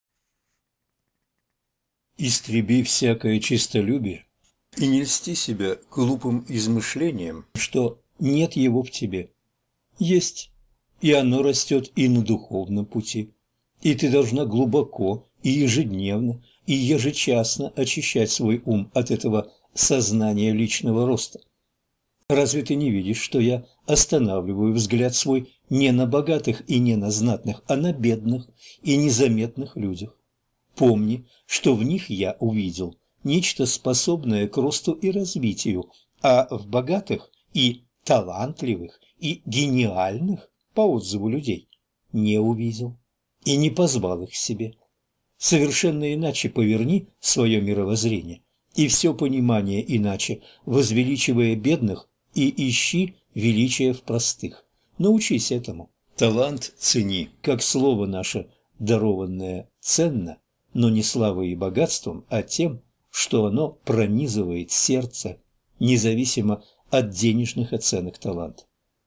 Истреби всякое честолюбие и не льсти себя глупым измышлением, что нет его в тебе. Есть, и оно растет и на духовном пути, и ты должна глубоко и ежедневно и ежечасно очищать свой ум от этого сознания личного роста. Разве ты не видишь, что я останавливаю взгляд свой не на богатых и не на знатных, а на бедных и незаметных людях? Помни, что в них я увидел нечто способное к росту и развитию, а в богатых и талантливых и гениальных, по отзыву людей, не увидел и не позвал их к себе. Совершенно иначе поверни свое мировоззрение и все понимание иначе, возвеличивая бедных и ищи величия в простых. Научись этому. Талант цени, как слово наше дарованное ценно, но не славой и богатством, а тем, что оно пронизывает сердце, независимо от денежных оценок таланта.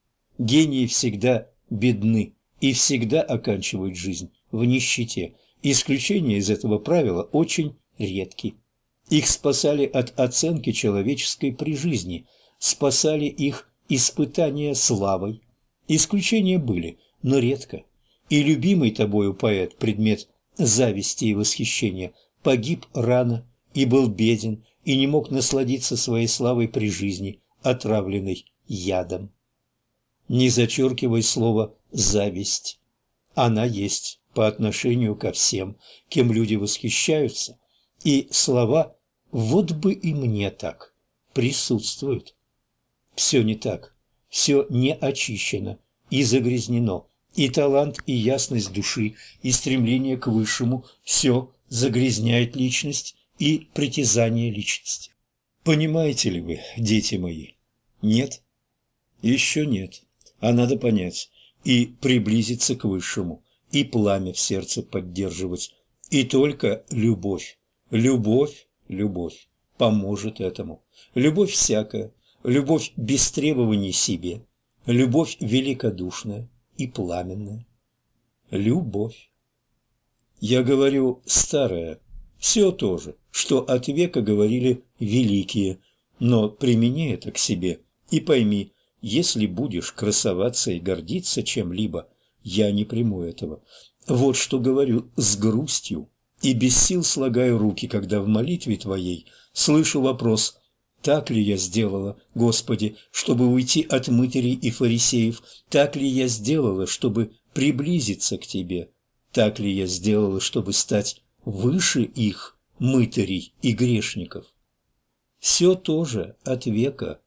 Гении всегда бедны и всегда оканчивают жизнь в нищете. Исключения из этого правила очень редки. Их спасали от оценки человеческой при жизни, спасали их испытания славой. Исключения были, но редко. И любимый тобою поэт, предмет зависти и восхищения, погиб рано и был беден, и не мог насладиться своей славой при жизни, отравленной ядом. Не зачеркивай слово «зависть». Она есть по отношению ко всем, кем люди восхищаются, и слова «вот бы и мне так» присутствуют. Все не так, все не очищено и загрязнено, и талант, и ясность души, и стремление к высшему – все загрязняет личность и притязание личности. Понимаете ли вы, дети мои? Нет? Еще нет. А надо понять и приблизиться к высшему, и пламя в сердце поддерживать. И только любовь, любовь, любовь поможет этому. Любовь всякая, любовь без требований себе, любовь великодушная и пламенная. Любовь. Я говорю старая, все то же, что от века говорили великие, но примени это к себе и пойми, если будешь красоваться и гордиться чем-либо, я не приму этого. Вот что говорю с грустью и без сил слагаю руки, когда в молитве твоей слышу вопрос: так ли я сделала, Господи, чтобы уйти от мытарей и фарисеев? Так ли я сделала, чтобы приблизиться к Тебе? Так ли я сделала, чтобы стать выше их, мытарей и грешников? Все то же от века.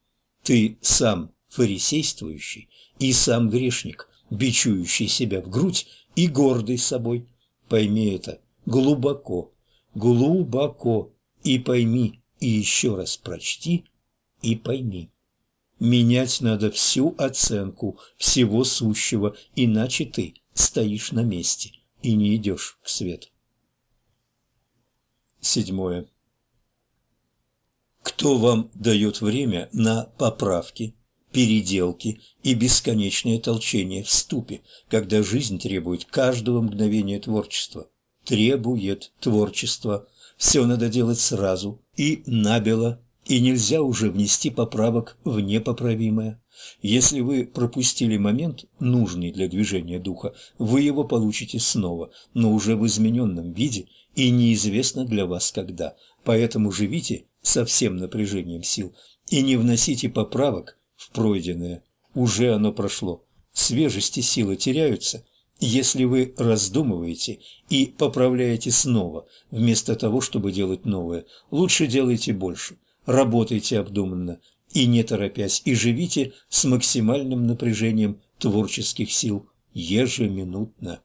Ты сам фарисействующий и сам грешник, бичующий себя в грудь и гордый собой. Пойми это глубоко. глубоко, и пойми, и еще раз прочти, и пойми. Менять надо всю оценку всего сущего, иначе ты стоишь на месте и не идешь к свету. 7. Кто вам дает время на поправки, переделки и бесконечное толчение в ступе, когда жизнь требует каждого мгновения творчества? Требует творчества. Все надо делать сразу и набело, и нельзя уже внести поправок в непоправимое. Если вы пропустили момент, нужный для движения духа, вы его получите снова, но уже в измененном виде и неизвестно для вас когда. Поэтому живите со всем напряжением сил и не вносите поправок в пройденное. Уже оно прошло. Свежести силы теряются, если вы раздумываете и поправляете снова, вместо того, чтобы делать новое. Лучше делайте больше, работайте обдуманно и не торопясь, и живите с максимальным напряжением творческих сил ежеминутно.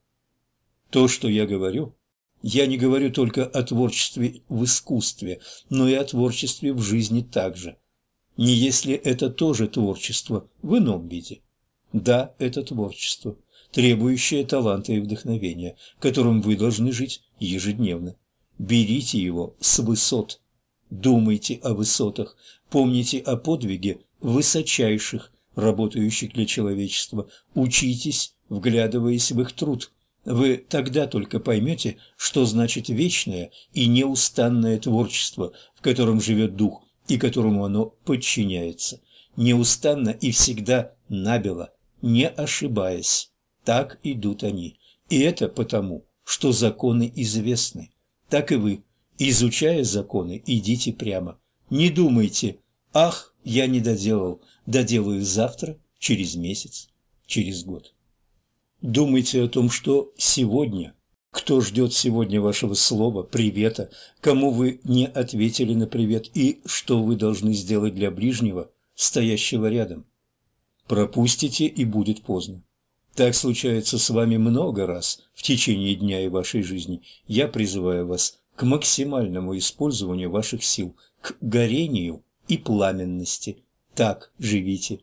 То, что я говорю, я не говорю только о творчестве в искусстве, но и о творчестве в жизни также. Не если это тоже творчество в ином виде. Да, это творчество, требующее таланта и вдохновения, которым вы должны жить ежедневно. Берите его с высот. Думайте о высотах, помните о подвиге высочайших, работающих для человечества, учитесь, вглядываясь в их труд. Вы тогда только поймете, что значит вечное и неустанное творчество, в котором живет дух и которому оно подчиняется. Неустанно и всегда набело, не ошибаясь. Так идут они. И это потому, что законы известны. Так и вы, изучая законы, идите прямо. Не думайте: ах, я не доделал, доделаю завтра, через месяц, через год. Думайте о том, что сегодня, кто ждет сегодня вашего слова, привета, кому вы не ответили на привет, и что вы должны сделать для ближнего, стоящего рядом. Пропустите, и будет поздно. Так случается с вами много раз в течение дня и вашей жизни. Я призываю вас к максимальному использованию ваших сил, к горению и пламенности. Так живите.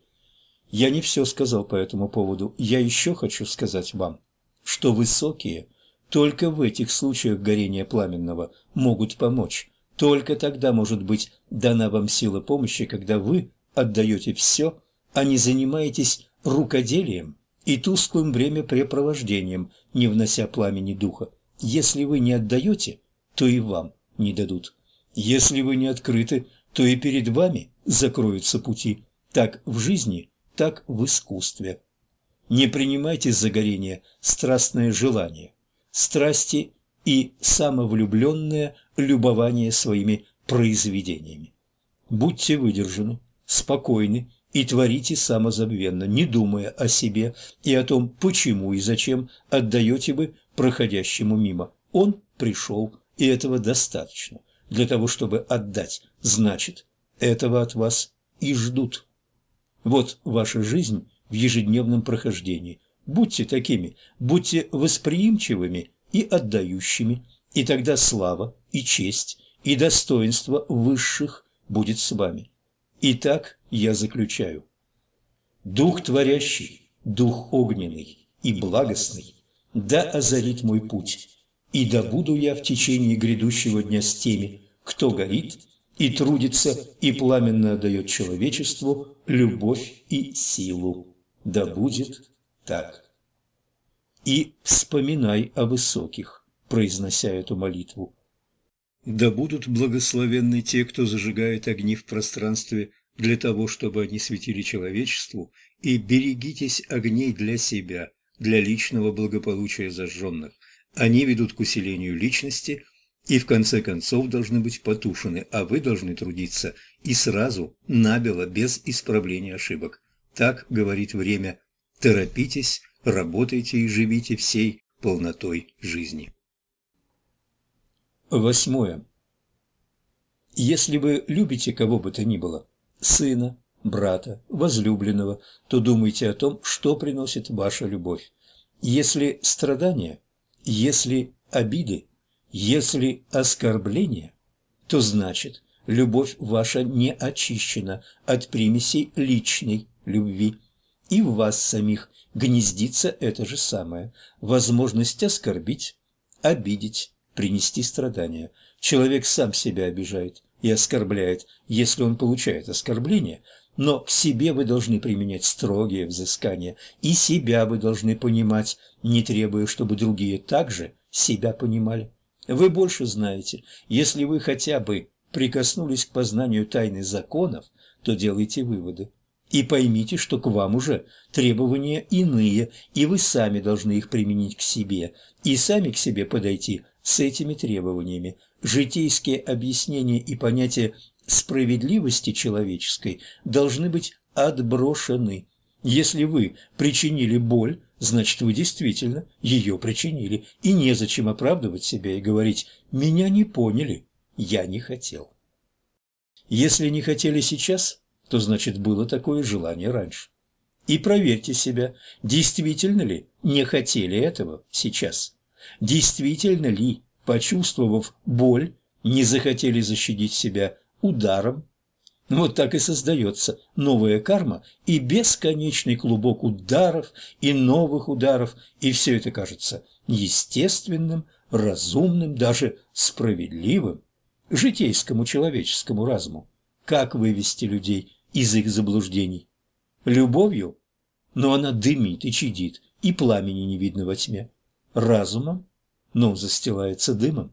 Я не все сказал по этому поводу. Я еще хочу сказать вам, что высокие только в этих случаях горения пламенного могут помочь. Только тогда может быть дана вам сила помощи, когда вы отдаете все, а не занимаетесь рукоделием и тусклым времяпрепровождением, не внося пламени духа. Если вы не отдаете, то и вам не дадут. Если вы не открыты, то и перед вами закроются пути, так в жизни, так в искусстве. Не принимайте за горение страстное желание, страсти и самовлюбленное любование своими произведениями. Будьте выдержаны, спокойны и творите самозабвенно, не думая о себе и о том, почему и зачем отдаете вы проходящему мимо. Он пришел, и этого достаточно для того, чтобы отдать. Значит, этого от вас и ждут. Вот ваша жизнь в ежедневном прохождении. Будьте такими, будьте восприимчивыми и отдающими, и тогда слава и честь и достоинство высших будет с вами. Итак, я заключаю. Дух творящий, дух огненный и благостный, да озарит мой путь, и да буду я в течение грядущего дня с теми, кто горит и трудится и пламенно отдает человечеству любовь и силу. Да будет так. И вспоминай о высоких, произнося эту молитву. Да будут благословенны те, кто зажигает огни в пространстве для того, чтобы они светили человечеству, и берегитесь огней для себя, для личного благополучия зажженных. Они ведут к усилению личности и в конце концов должны быть потушены, а вы должны трудиться и сразу, набело, без исправления ошибок. Так говорит время. Торопитесь, работайте и живите всей полнотой жизни. 8. Если вы любите кого бы то ни было, сына, брата, возлюбленного, то думайте о том, что приносит ваша любовь. Если страдания, если обиды, Если оскорбление, то значит, любовь ваша не очищена от примесей личной любви. И в вас самих гнездится это же самое – возможность оскорбить, обидеть, принести страдания. Человек сам себя обижает и оскорбляет, если он получает оскорбление, но к себе вы должны применять строгие взыскания, и себя вы должны понимать, не требуя, чтобы другие также себя понимали. Вы больше знаете, если вы хотя бы прикоснулись к познанию тайны законов, то делайте выводы. И поймите, что к вам уже требования иные, и вы сами должны их применить к себе, и сами к себе подойти с этими требованиями. Житейские объяснения и понятия справедливости человеческой должны быть отброшены. Если вы причинили боль, значит, вы действительно ее причинили, и незачем оправдывать себя и говорить «меня не поняли, я не хотел». Если не хотели сейчас, то значит было такое желание раньше. И проверьте себя, действительно ли не хотели этого сейчас. Действительно ли, почувствовав боль, не захотели защитить себя ударом. Вот так и создается новая карма и бесконечный клубок ударов и новых ударов, и все это кажется естественным, разумным, даже справедливым, житейскому человеческому разуму. Как вывести людей из их заблуждений? Любовью? Но она дымит и чадит, и пламени не видно во тьме. Разумом? Но он застилается дымом.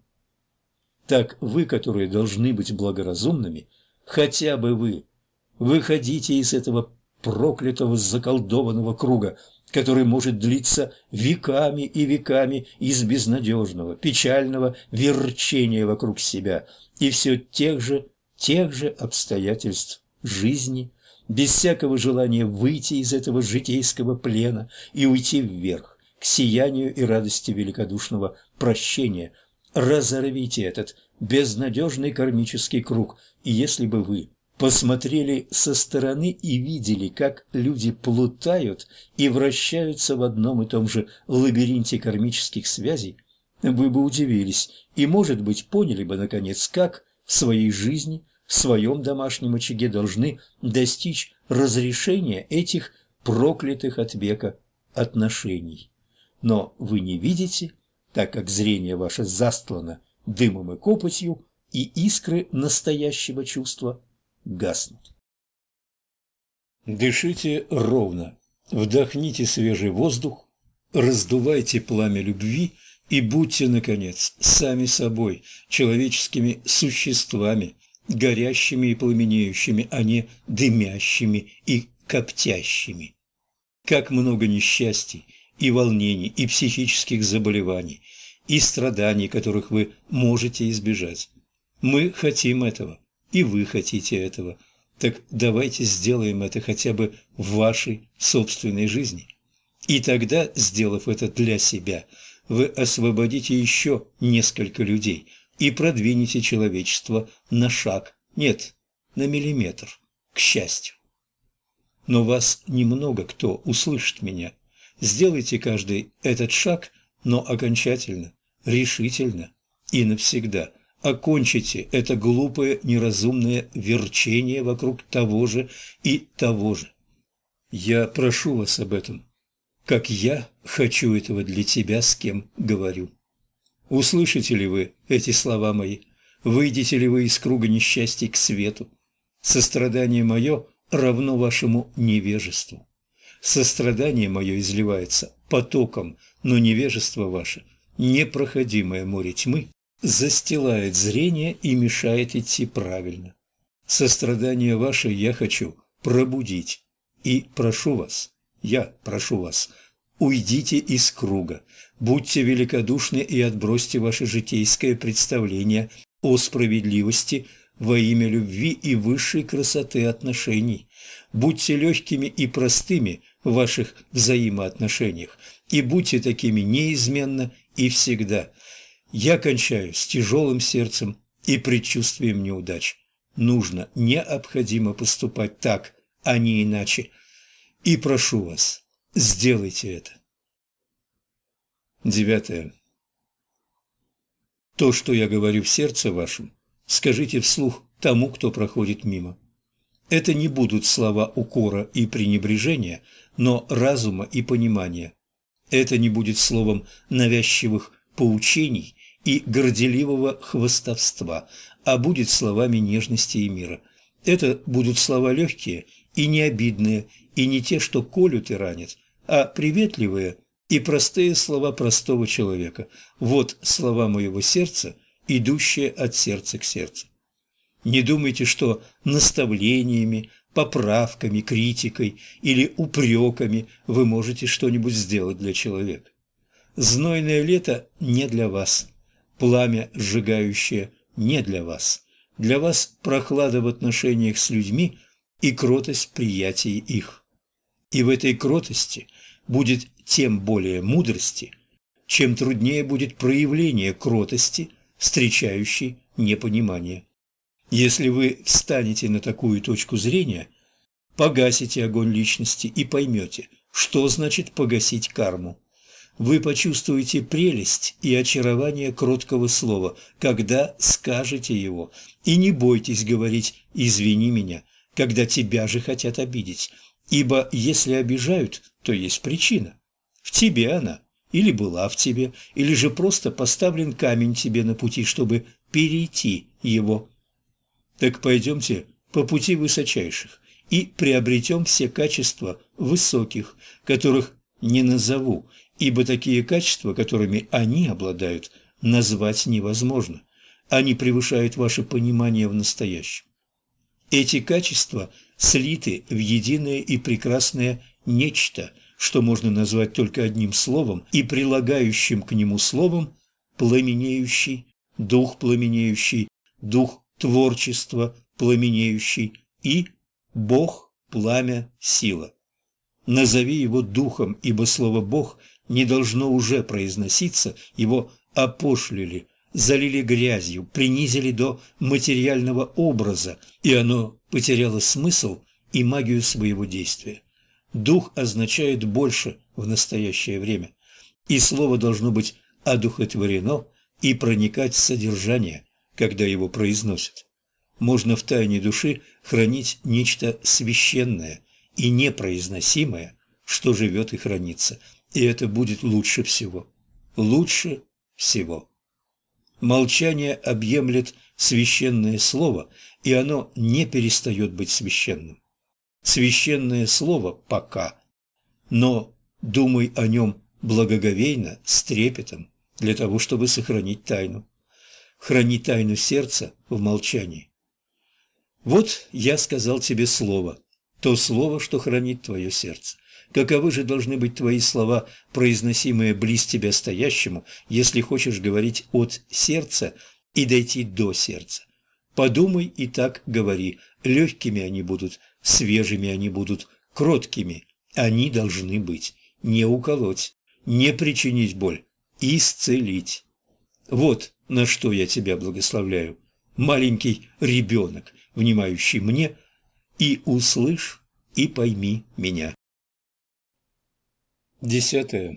Так вы, которые должны быть благоразумными, хотя бы вы, выходите из этого проклятого заколдованного круга, который может длиться веками и веками из безнадежного, печального верчения вокруг себя и все тех же обстоятельств жизни, без всякого желания выйти из этого житейского плена и уйти вверх, к сиянию и радости великодушного прощения. Разорвите этот безнадежный кармический круг, и если бы вы посмотрели со стороны и видели, как люди плутают и вращаются в одном и том же лабиринте кармических связей, вы бы удивились и, может быть, поняли бы, наконец, как в своей жизни, в своем домашнем очаге должны достичь разрешения этих проклятых от века отношений. Но вы не видите, так как зрение ваше застлано дымом и копотью, и искры настоящего чувства гаснут. Дышите ровно, вдохните свежий воздух, раздувайте пламя любви и будьте, наконец, сами собой, человеческими существами, горящими и пламенеющими, а не дымящими и коптящими. Как много несчастий и волнений, и психических заболеваний, и страданий, которых вы можете избежать. Мы хотим этого, и вы хотите этого. Так давайте сделаем это хотя бы в вашей собственной жизни. И тогда, сделав это для себя, вы освободите еще несколько людей и продвинете человечество на шаг, нет, на миллиметр, к счастью. Но вас немного кто услышит меня. Сделайте каждый этот шаг, но окончательно, решительно и навсегда. Окончите это глупое, неразумное верчение вокруг того же и того же. Я прошу вас об этом, как я хочу этого для тебя, с кем говорю. Услышите ли вы эти слова мои? Выйдете ли вы из круга несчастий к свету? Сострадание мое равно вашему невежеству. Сострадание мое изливается потоком, но невежество ваше, непроходимое море тьмы, застилает зрение и мешает идти правильно. Сострадание ваше я хочу пробудить, и прошу вас, я прошу вас, уйдите из круга, будьте великодушны и отбросьте ваше житейское представление о справедливости во имя любви и высшей красоты отношений. Будьте легкими и простыми в ваших взаимоотношениях, и будьте такими неизменно и всегда. Я кончаю с тяжелым сердцем и предчувствием неудач. Нужно, необходимо поступать так, а не иначе. И прошу вас, сделайте это. 9. То, что я говорю в сердце вашем, скажите вслух тому, кто проходит мимо. Это не будут слова укора и пренебрежения, но разума и понимания. Это не будет словом навязчивых поучений и горделивого хвастовства, а будет словами нежности и мира. Это будут слова легкие и не обидные, и не те, что колют и ранят, а приветливые и простые слова простого человека. Вот слова моего сердца, идущие от сердца к сердцу. Не думайте, что наставлениями, поправками, критикой или упреками вы можете что-нибудь сделать для человека. Знойное лето не для вас, пламя сжигающее не для вас. Для вас прохлада в отношениях с людьми и кротость в приятии их. И в этой кротости будет тем более мудрости, чем труднее будет проявление кротости, встречающей непонимание. Если вы встанете на такую точку зрения, погасите огонь личности и поймете, что значит погасить карму. Вы почувствуете прелесть и очарование кроткого слова, когда скажете его, и не бойтесь говорить «извини меня», когда тебя же хотят обидеть, ибо если обижают, то есть причина. В тебе она, или была в тебе, или же просто поставлен камень тебе на пути, чтобы перейти его. Так пойдемте по пути высочайших и приобретем все качества высоких, которых не назову, ибо такие качества, которыми они обладают, назвать невозможно. Они превышают ваше понимание в настоящем. Эти качества слиты в единое и прекрасное нечто, что можно назвать только одним словом и прилагающим к нему словом пламенеющий, дух творчества пламенеющий и Бог, пламя, сила. Назови его духом, ибо слово «Бог» не должно уже произноситься, его опошлили, залили грязью, принизили до материального образа, и оно потеряло смысл и магию своего действия. Дух означает больше в настоящее время, и слово должно быть одухотворено и проникать в содержание, когда его произносят. Можно в тайне души хранить нечто священное и непроизносимое, что живет и хранится, и это будет лучше всего. Лучше всего. Молчание объемлет священное слово, и оно не перестает быть священным. Священное слово пока, но думай о нем благоговейно, с трепетом, для того, чтобы сохранить тайну. Храни тайну сердца в молчании. Вот я сказал тебе слово, то слово, что хранит твое сердце. Каковы же должны быть твои слова, произносимые близ тебя стоящему, если хочешь говорить от сердца и дойти до сердца? Подумай и так говори. Легкими они будут, свежими они будут, кроткими они должны быть. Не уколоть, не причинить боль, исцелить. Вот на что я тебя благословляю, маленький ребенок, внимающий мне, и услышь, и пойми меня. 10.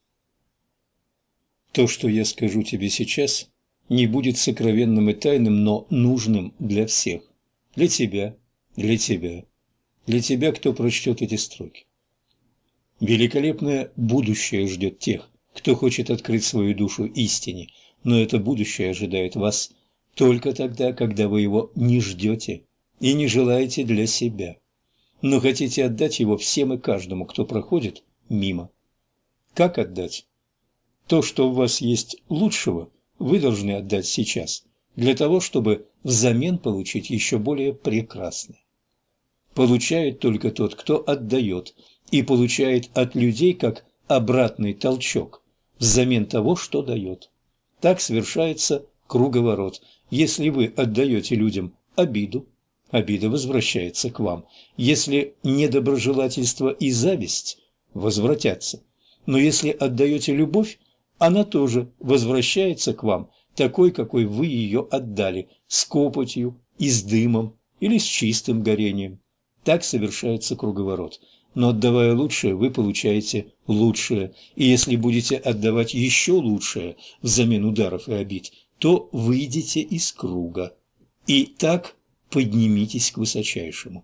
То, что я скажу тебе сейчас, не будет сокровенным и тайным, но нужным для всех. Для тебя, для тебя, для тебя, кто прочтет эти строки. Великолепное будущее ждет тех, кто хочет открыть свою душу истине, но это будущее ожидает вас только тогда, когда вы его не ждете и не желаете для себя, но хотите отдать его всем и каждому, кто проходит мимо. Как отдать? То, что у вас есть лучшего, вы должны отдать сейчас, для того, чтобы взамен получить еще более прекрасное. Получает только тот, кто отдает, и получает от людей как обратный толчок, взамен того, что дает. Так совершается круговорот. Если вы отдаете людям обиду, обида возвращается к вам. Если недоброжелательство и зависть возвратятся. Но если отдаете любовь, она тоже возвращается к вам, такой, какой вы ее отдали, с копотью и с дымом или с чистым горением. Так совершается круговорот. Но отдавая лучшее, вы получаете лучшее. И если будете отдавать еще лучшее взамен ударов и обид, то выйдете из круга, и так поднимитесь к высочайшему.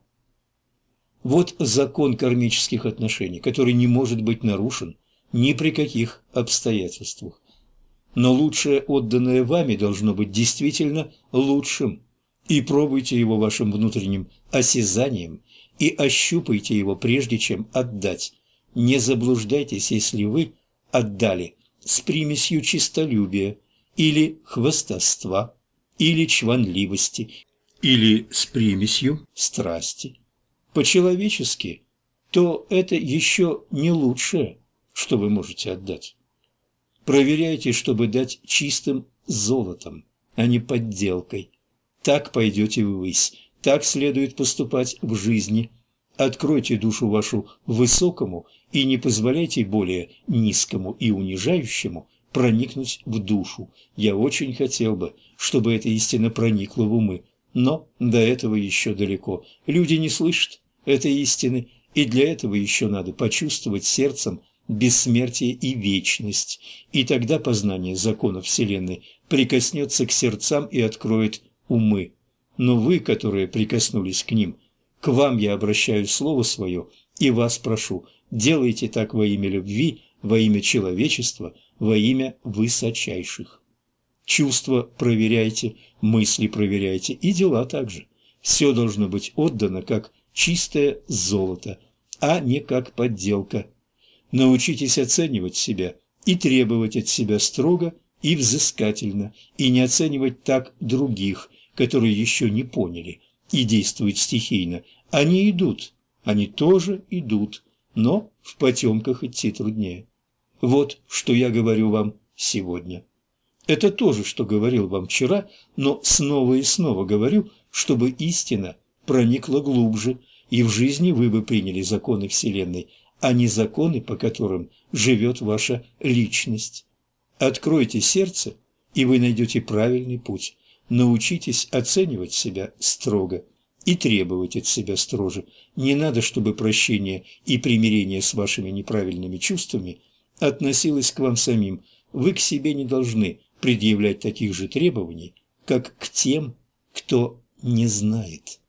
Вот закон кармических отношений, который не может быть нарушен ни при каких обстоятельствах. Но лучшее, отданное вами, должно быть действительно лучшим, и пробуйте его вашим внутренним осязанием и ощупайте его, прежде чем отдать. Не заблуждайтесь, если вы отдали с примесью честолюбия или хвастовства, или чванливости, или с примесью страсти. По-человечески, то это еще не лучшее, что вы можете отдать. Проверяйте, чтобы дать чистым золотом, а не подделкой. Так пойдете ввысь, так следует поступать в жизни. Откройте душу вашу высокому и не позволяйте более низкому и унижающему проникнуть в душу. Я очень хотел бы, чтобы эта истина проникла в умы, но до этого еще далеко. Люди не слышат этой истины, и для этого еще надо почувствовать сердцем бессмертие и вечность, и тогда познание законов Вселенной прикоснется к сердцам и откроет умы. Но вы, которые прикоснулись к ним, к вам я обращаю слово свое и вас прошу, делайте так во имя любви, во имя человечества, во имя высочайших. Чувства проверяйте, мысли проверяйте и дела также. Все должно быть отдано как чистое золото, а не как подделка. Научитесь оценивать себя и требовать от себя строго и взыскательно, и не оценивать так других, которые еще не поняли и действуют стихийно. Они идут, они тоже идут, но в потемках идти труднее. Вот что я говорю вам сегодня. Это то же, что говорил вам вчера, но снова и снова говорю, чтобы истина проникла глубже, и в жизни вы бы приняли законы Вселенной, а не законы, по которым живет ваша личность. Откройте сердце, и вы найдете правильный путь. Научитесь оценивать себя строго и требовать от себя строже. Не надо, чтобы прощение и примирение с вашими неправильными чувствами относилось к вам самим. Вы к себе не должны предъявлять таких же требований, как к тем, кто не знает.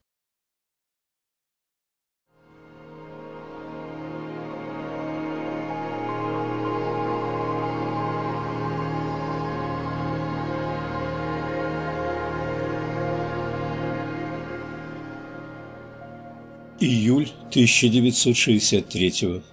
Июль 1963.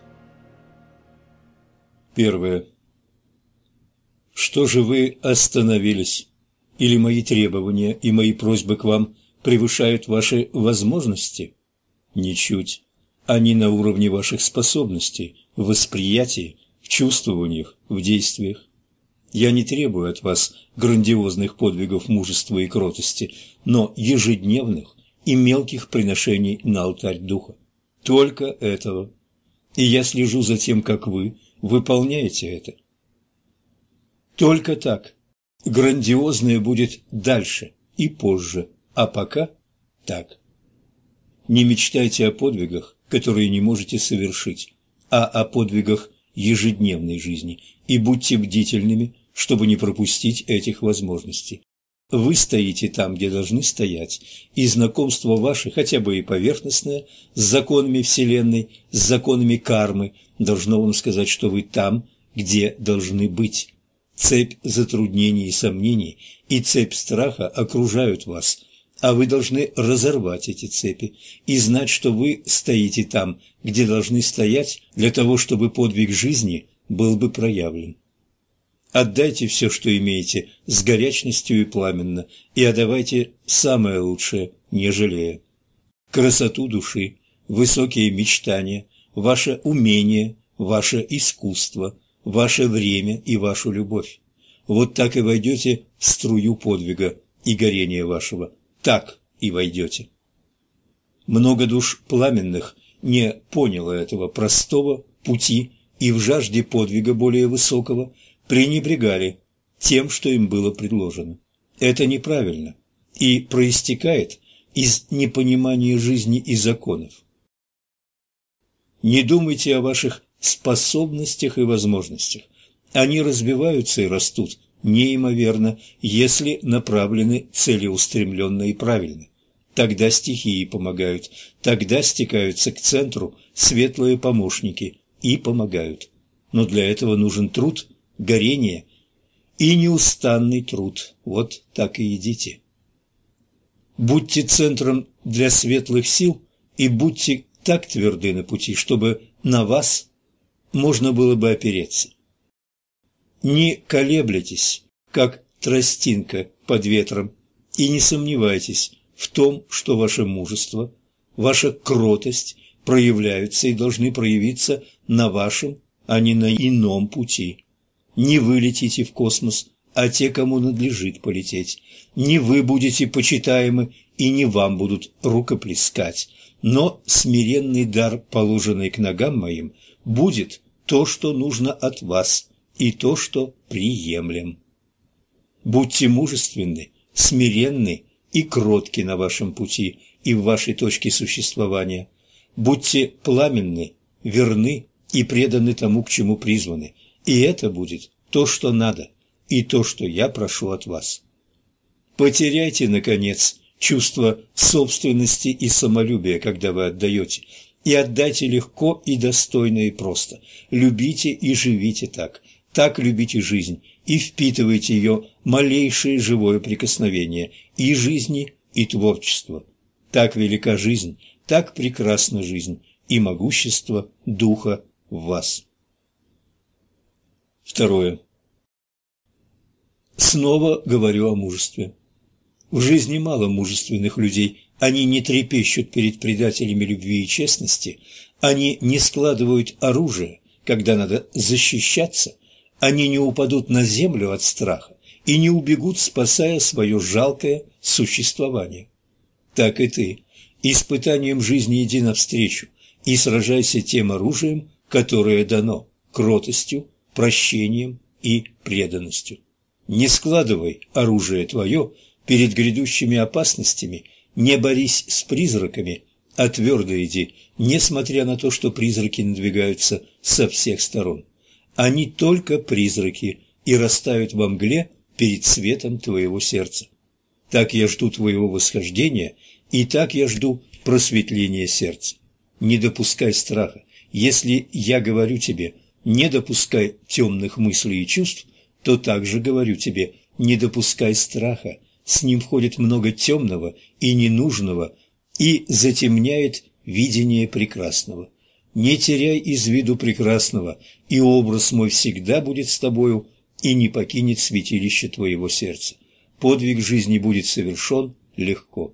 Первое. Что же вы остановились? Или мои требования и мои просьбы к вам превышают ваши возможности? Ничуть. Они на уровне ваших способностей, в восприятии, в чувствованиях, в действиях. Я не требую от вас грандиозных подвигов мужества и кротости, но ежедневных и мелких приношений на алтарь духа. Только этого. И я слежу за тем, как вы выполняете это. Только так. Грандиозное будет дальше и позже, а пока так. Не мечтайте о подвигах, которые не можете совершить, а о подвигах ежедневной жизни, и будьте бдительными, чтобы не пропустить этих возможностей. Вы стоите там, где должны стоять, и знакомство ваше, хотя бы и поверхностное, с законами Вселенной, с законами кармы, должно вам сказать, что вы там, где должны быть. Цепь затруднений и сомнений и цепь страха окружают вас, а вы должны разорвать эти цепи и знать, что вы стоите там, где должны стоять, для того, чтобы подвиг жизни был бы проявлен. Отдайте все, что имеете, с горячностью и пламенно, и отдавайте самое лучшее, не жалея. Красоту души, высокие мечтания, ваше умение, ваше искусство, ваше время и вашу любовь. Вот так и войдете в струю подвига и горения вашего. Так и войдете. Много душ пламенных не поняло этого простого пути и в жажде подвига более высокого пренебрегали тем, что им было предложено. Это неправильно и проистекает из непонимания жизни и законов. Не думайте о ваших способностях и возможностях. Они развиваются и растут неимоверно, если направлены целеустремленно и правильно. Тогда стихии помогают, тогда стекаются к центру светлые помощники и помогают. Но для этого нужен труд, горение и неустанный труд. Вот так и идите. Будьте центром для светлых сил и будьте так тверды на пути, чтобы на вас можно было бы опереться. Не колеблетесь, как тростинка под ветром, и не сомневайтесь в том, что ваше мужество, ваша кротость проявляются и должны проявиться на вашем, а не на ином пути. Не вы летите в космос, а те, кому надлежит полететь. Не вы будете почитаемы, и не вам будут рукоплескать, но смиренный дар, положенный к ногам моим, будет то, что нужно от вас, и то, что приемлем. Будьте мужественны, смиренны и кротки на вашем пути и в вашей точке существования. Будьте пламенны, верны и преданы тому, к чему призваны, и это будет то, что надо, и то, что я прошу от вас. Потеряйте, наконец, чувство собственности и самолюбия, когда вы отдаете, и отдайте легко и достойно и просто. Любите и живите так. Так любите жизнь и впитывайте ее малейшее живое прикосновение и жизни, и творчества. Так велика жизнь, так прекрасна жизнь и могущество Духа в вас. Второе. Снова говорю о мужестве. В жизни мало мужественных людей. Они не трепещут перед предателями любви и честности, они не складывают оружие, когда надо защищаться, они не упадут на землю от страха и не убегут, спасая свое жалкое существование. Так и ты. Испытанием жизни иди навстречу и сражайся тем оружием, которое дано, кротостью, прощением и преданностью. Не складывай оружие твое перед грядущими опасностями, не борись с призраками, а твердо иди, несмотря на то, что призраки надвигаются со всех сторон. Они только призраки и растают во мгле перед светом твоего сердца. Так я жду твоего восхождения, и так я жду просветления сердца. Не допускай страха. Если я говорю тебе, не допускай темных мыслей и чувств, то также говорю тебе, не допускай страха. С ним входит много темного и ненужного и затемняет видение прекрасного. Не теряй из виду прекрасного, и образ мой всегда будет с тобою и не покинет святилище твоего сердца. Подвиг жизни будет совершен легко.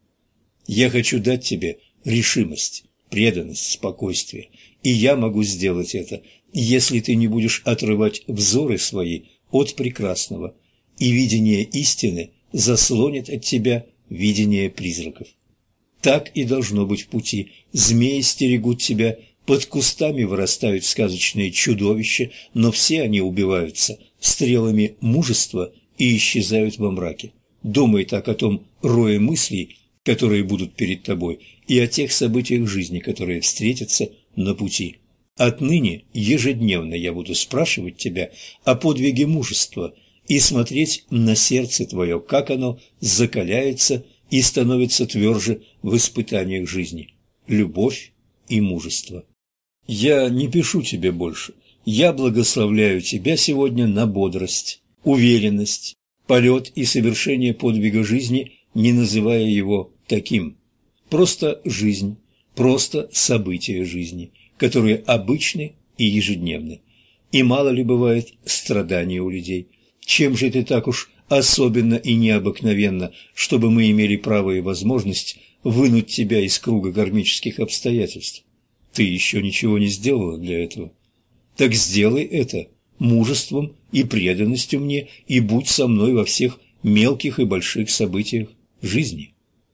Я хочу дать тебе решимость, преданность, спокойствие, и я могу сделать это, если ты не будешь отрывать взоры свои от прекрасного, и видение истины заслонит от тебя видение призраков. Так и должно быть в пути. Змеи стерегут тебя, под кустами вырастают сказочные чудовища, но все они убиваются стрелами мужества и исчезают во мраке. Думай так о том рое мыслей, которые будут перед тобой, и о тех событиях жизни, которые встретятся на пути. Отныне ежедневно я буду спрашивать тебя о подвиге мужества и смотреть на сердце твое, как оно закаляется и становится тверже в испытаниях жизни. Любовь и мужество. Я не пишу тебе больше. Я благословляю тебя сегодня на бодрость, уверенность, полет и совершение подвига жизни, не называя его таким. Просто жизнь, просто события жизни, которые обычны и ежедневны. И мало ли бывает страданий у людей. Чем же ты так уж особенно и необыкновенно, чтобы мы имели право и возможность вынуть тебя из круга кармических обстоятельств? Ты еще ничего не сделала для этого. Так сделай это мужеством и преданностью мне, и будь со мной во всех мелких и больших событиях жизни.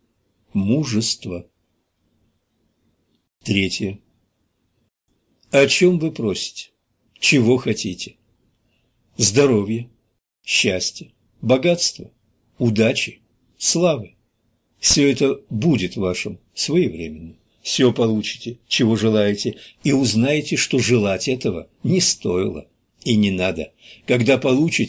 Мужество. Третье. О чем вы просите? Чего хотите? Здоровье, счастья, богатства, удачи, славы. Все это будет вашим своевременно. Все получите, чего желаете, и узнаете, что желать этого не стоило и не надо. Когда получите,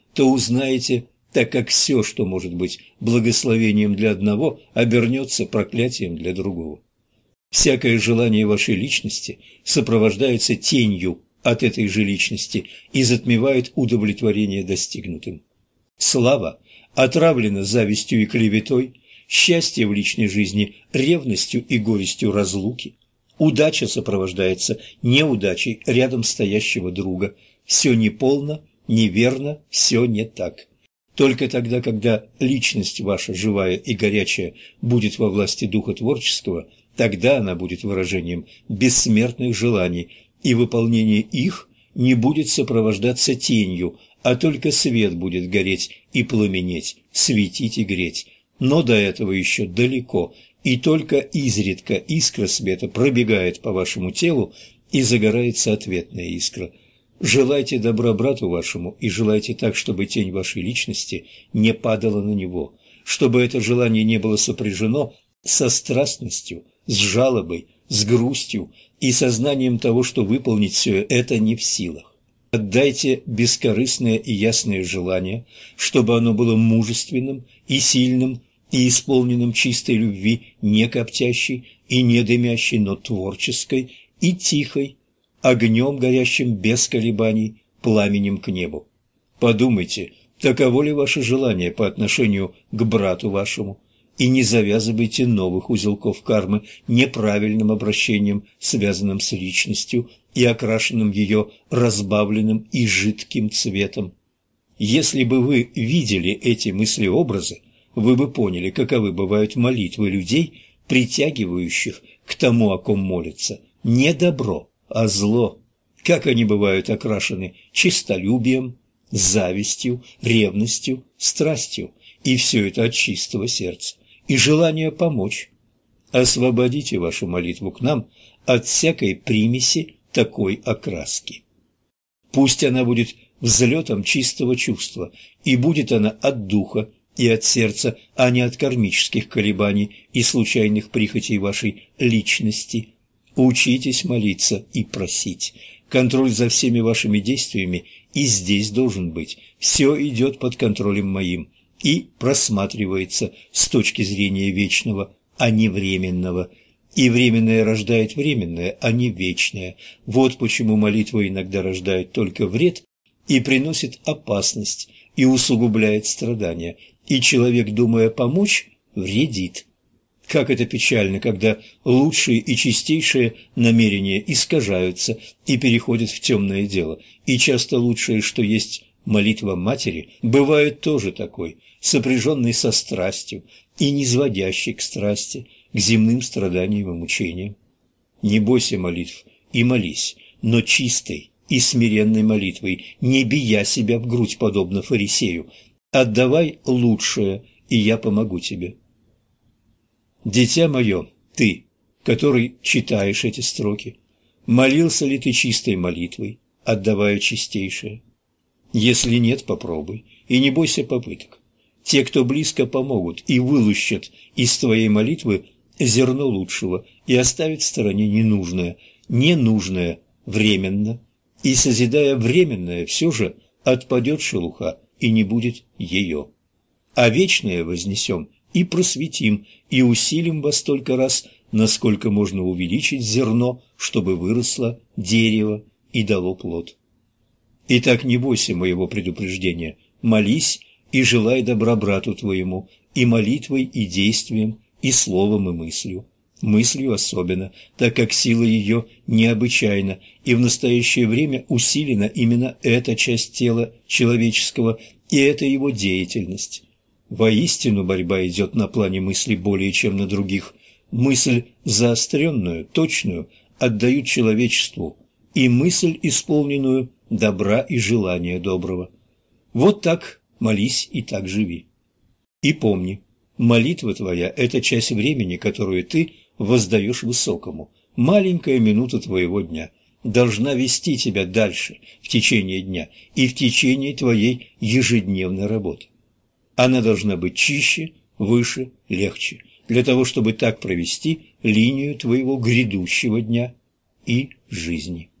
то узнаете, так как все, что может быть благословением для одного, обернется проклятием для другого. Всякое желание вашей личности сопровождается тенью от этой же личности и затмевает удовлетворение достигнутым. Слава отравлена завистью и клеветой, счастье в личной жизни ревностью и горестью разлуки, удача сопровождается неудачей рядом стоящего друга, все неполно, неверно, все не так. Только тогда, когда личность ваша, живая и горячая, будет во власти духа творческого, тогда она будет выражением бессмертных желаний, и выполнение их не будет сопровождаться тенью, а только свет будет гореть и пламенеть, светить и греть. Но до этого еще далеко, и только изредка искра света пробегает по вашему телу, и загорается ответная искра. Желайте добра брату вашему и желайте так, чтобы тень вашей личности не падала на него, чтобы это желание не было сопряжено со страстностью, с жалобой, с грустью и сознанием того, что выполнить все это не в силах. Отдайте бескорыстное и ясное желание, чтобы оно было мужественным и сильным и исполненным чистой любви, не коптящей и не дымящей, но творческой и тихой, огнем горящим без колебаний, пламенем к небу. Подумайте, таково ли ваше желание по отношению к брату вашему, и не завязывайте новых узелков кармы неправильным обращением, связанным с личностью и окрашенным ее разбавленным и жидким цветом. Если бы вы видели эти мысли-образы, вы бы поняли, каковы бывают молитвы людей, притягивающих к тому, о ком молятся, не добро, а зло, как они бывают окрашены честолюбием, завистью, ревностью, страстью, и все это от чистого сердца, и желание помочь. Освободите вашу молитву к нам от всякой примеси такой окраски. Пусть она будет взлетом чистого чувства, и будет она от духа и от сердца, а не от кармических колебаний и случайных прихотей вашей личности. Учитесь молиться и просить. Контроль за всеми вашими действиями и здесь должен быть. Все идет под контролем моим и просматривается с точки зрения вечного, а не временного. И временное рождает временное, а не вечное. Вот почему молитва иногда рождает только вред и приносит опасность, и усугубляет страдания. И человек, думая помочь, вредит. Как это печально, когда лучшие и чистейшие намерения искажаются и переходят в темное дело. И часто лучшее, что есть молитва матери, бывает тоже такой, сопряженный со страстью и низводящий к страсти, к земным страданиям и мучениям. Не бойся молитв и молись, но чистой и смиренной молитвой, не бия себя в грудь, подобно фарисею. Отдавай лучшее, и я помогу тебе. Дитя мое, ты, который читаешь эти строки, молился ли ты чистой молитвой, отдавая чистейшее? Если нет, попробуй, и не бойся попыток. Те, кто близко, помогут и вылущат из твоей молитвы зерно лучшего и оставят в стороне ненужное временно, и, созидая временное, все же отпадет шелуха, и не будет ее. А вечное вознесем и просветим, и усилим во столько раз, насколько можно увеличить зерно, чтобы выросло дерево и дало плод. Итак, не бойся моего предупреждения, молись и желай добра брату твоему, и молитвой, и действием, и словом, и мыслью. Мыслью особенно, так как сила ее необычайна, и в настоящее время усилена именно эта часть тела человеческого, и это его деятельность. Воистину борьба идет на плане мысли более чем на других. Мысль заостренную, точную отдают человечеству, и мысль, исполненную добра и желания доброго. Вот так молись и так живи. И помни, молитва твоя – это часть времени, которую ты воздаешь высокому. Маленькая минута твоего дня должна вести тебя дальше в течение дня и в течение твоей ежедневной работы. Она должна быть чище, выше, легче, для того, чтобы так провести линию твоего грядущего дня и жизни.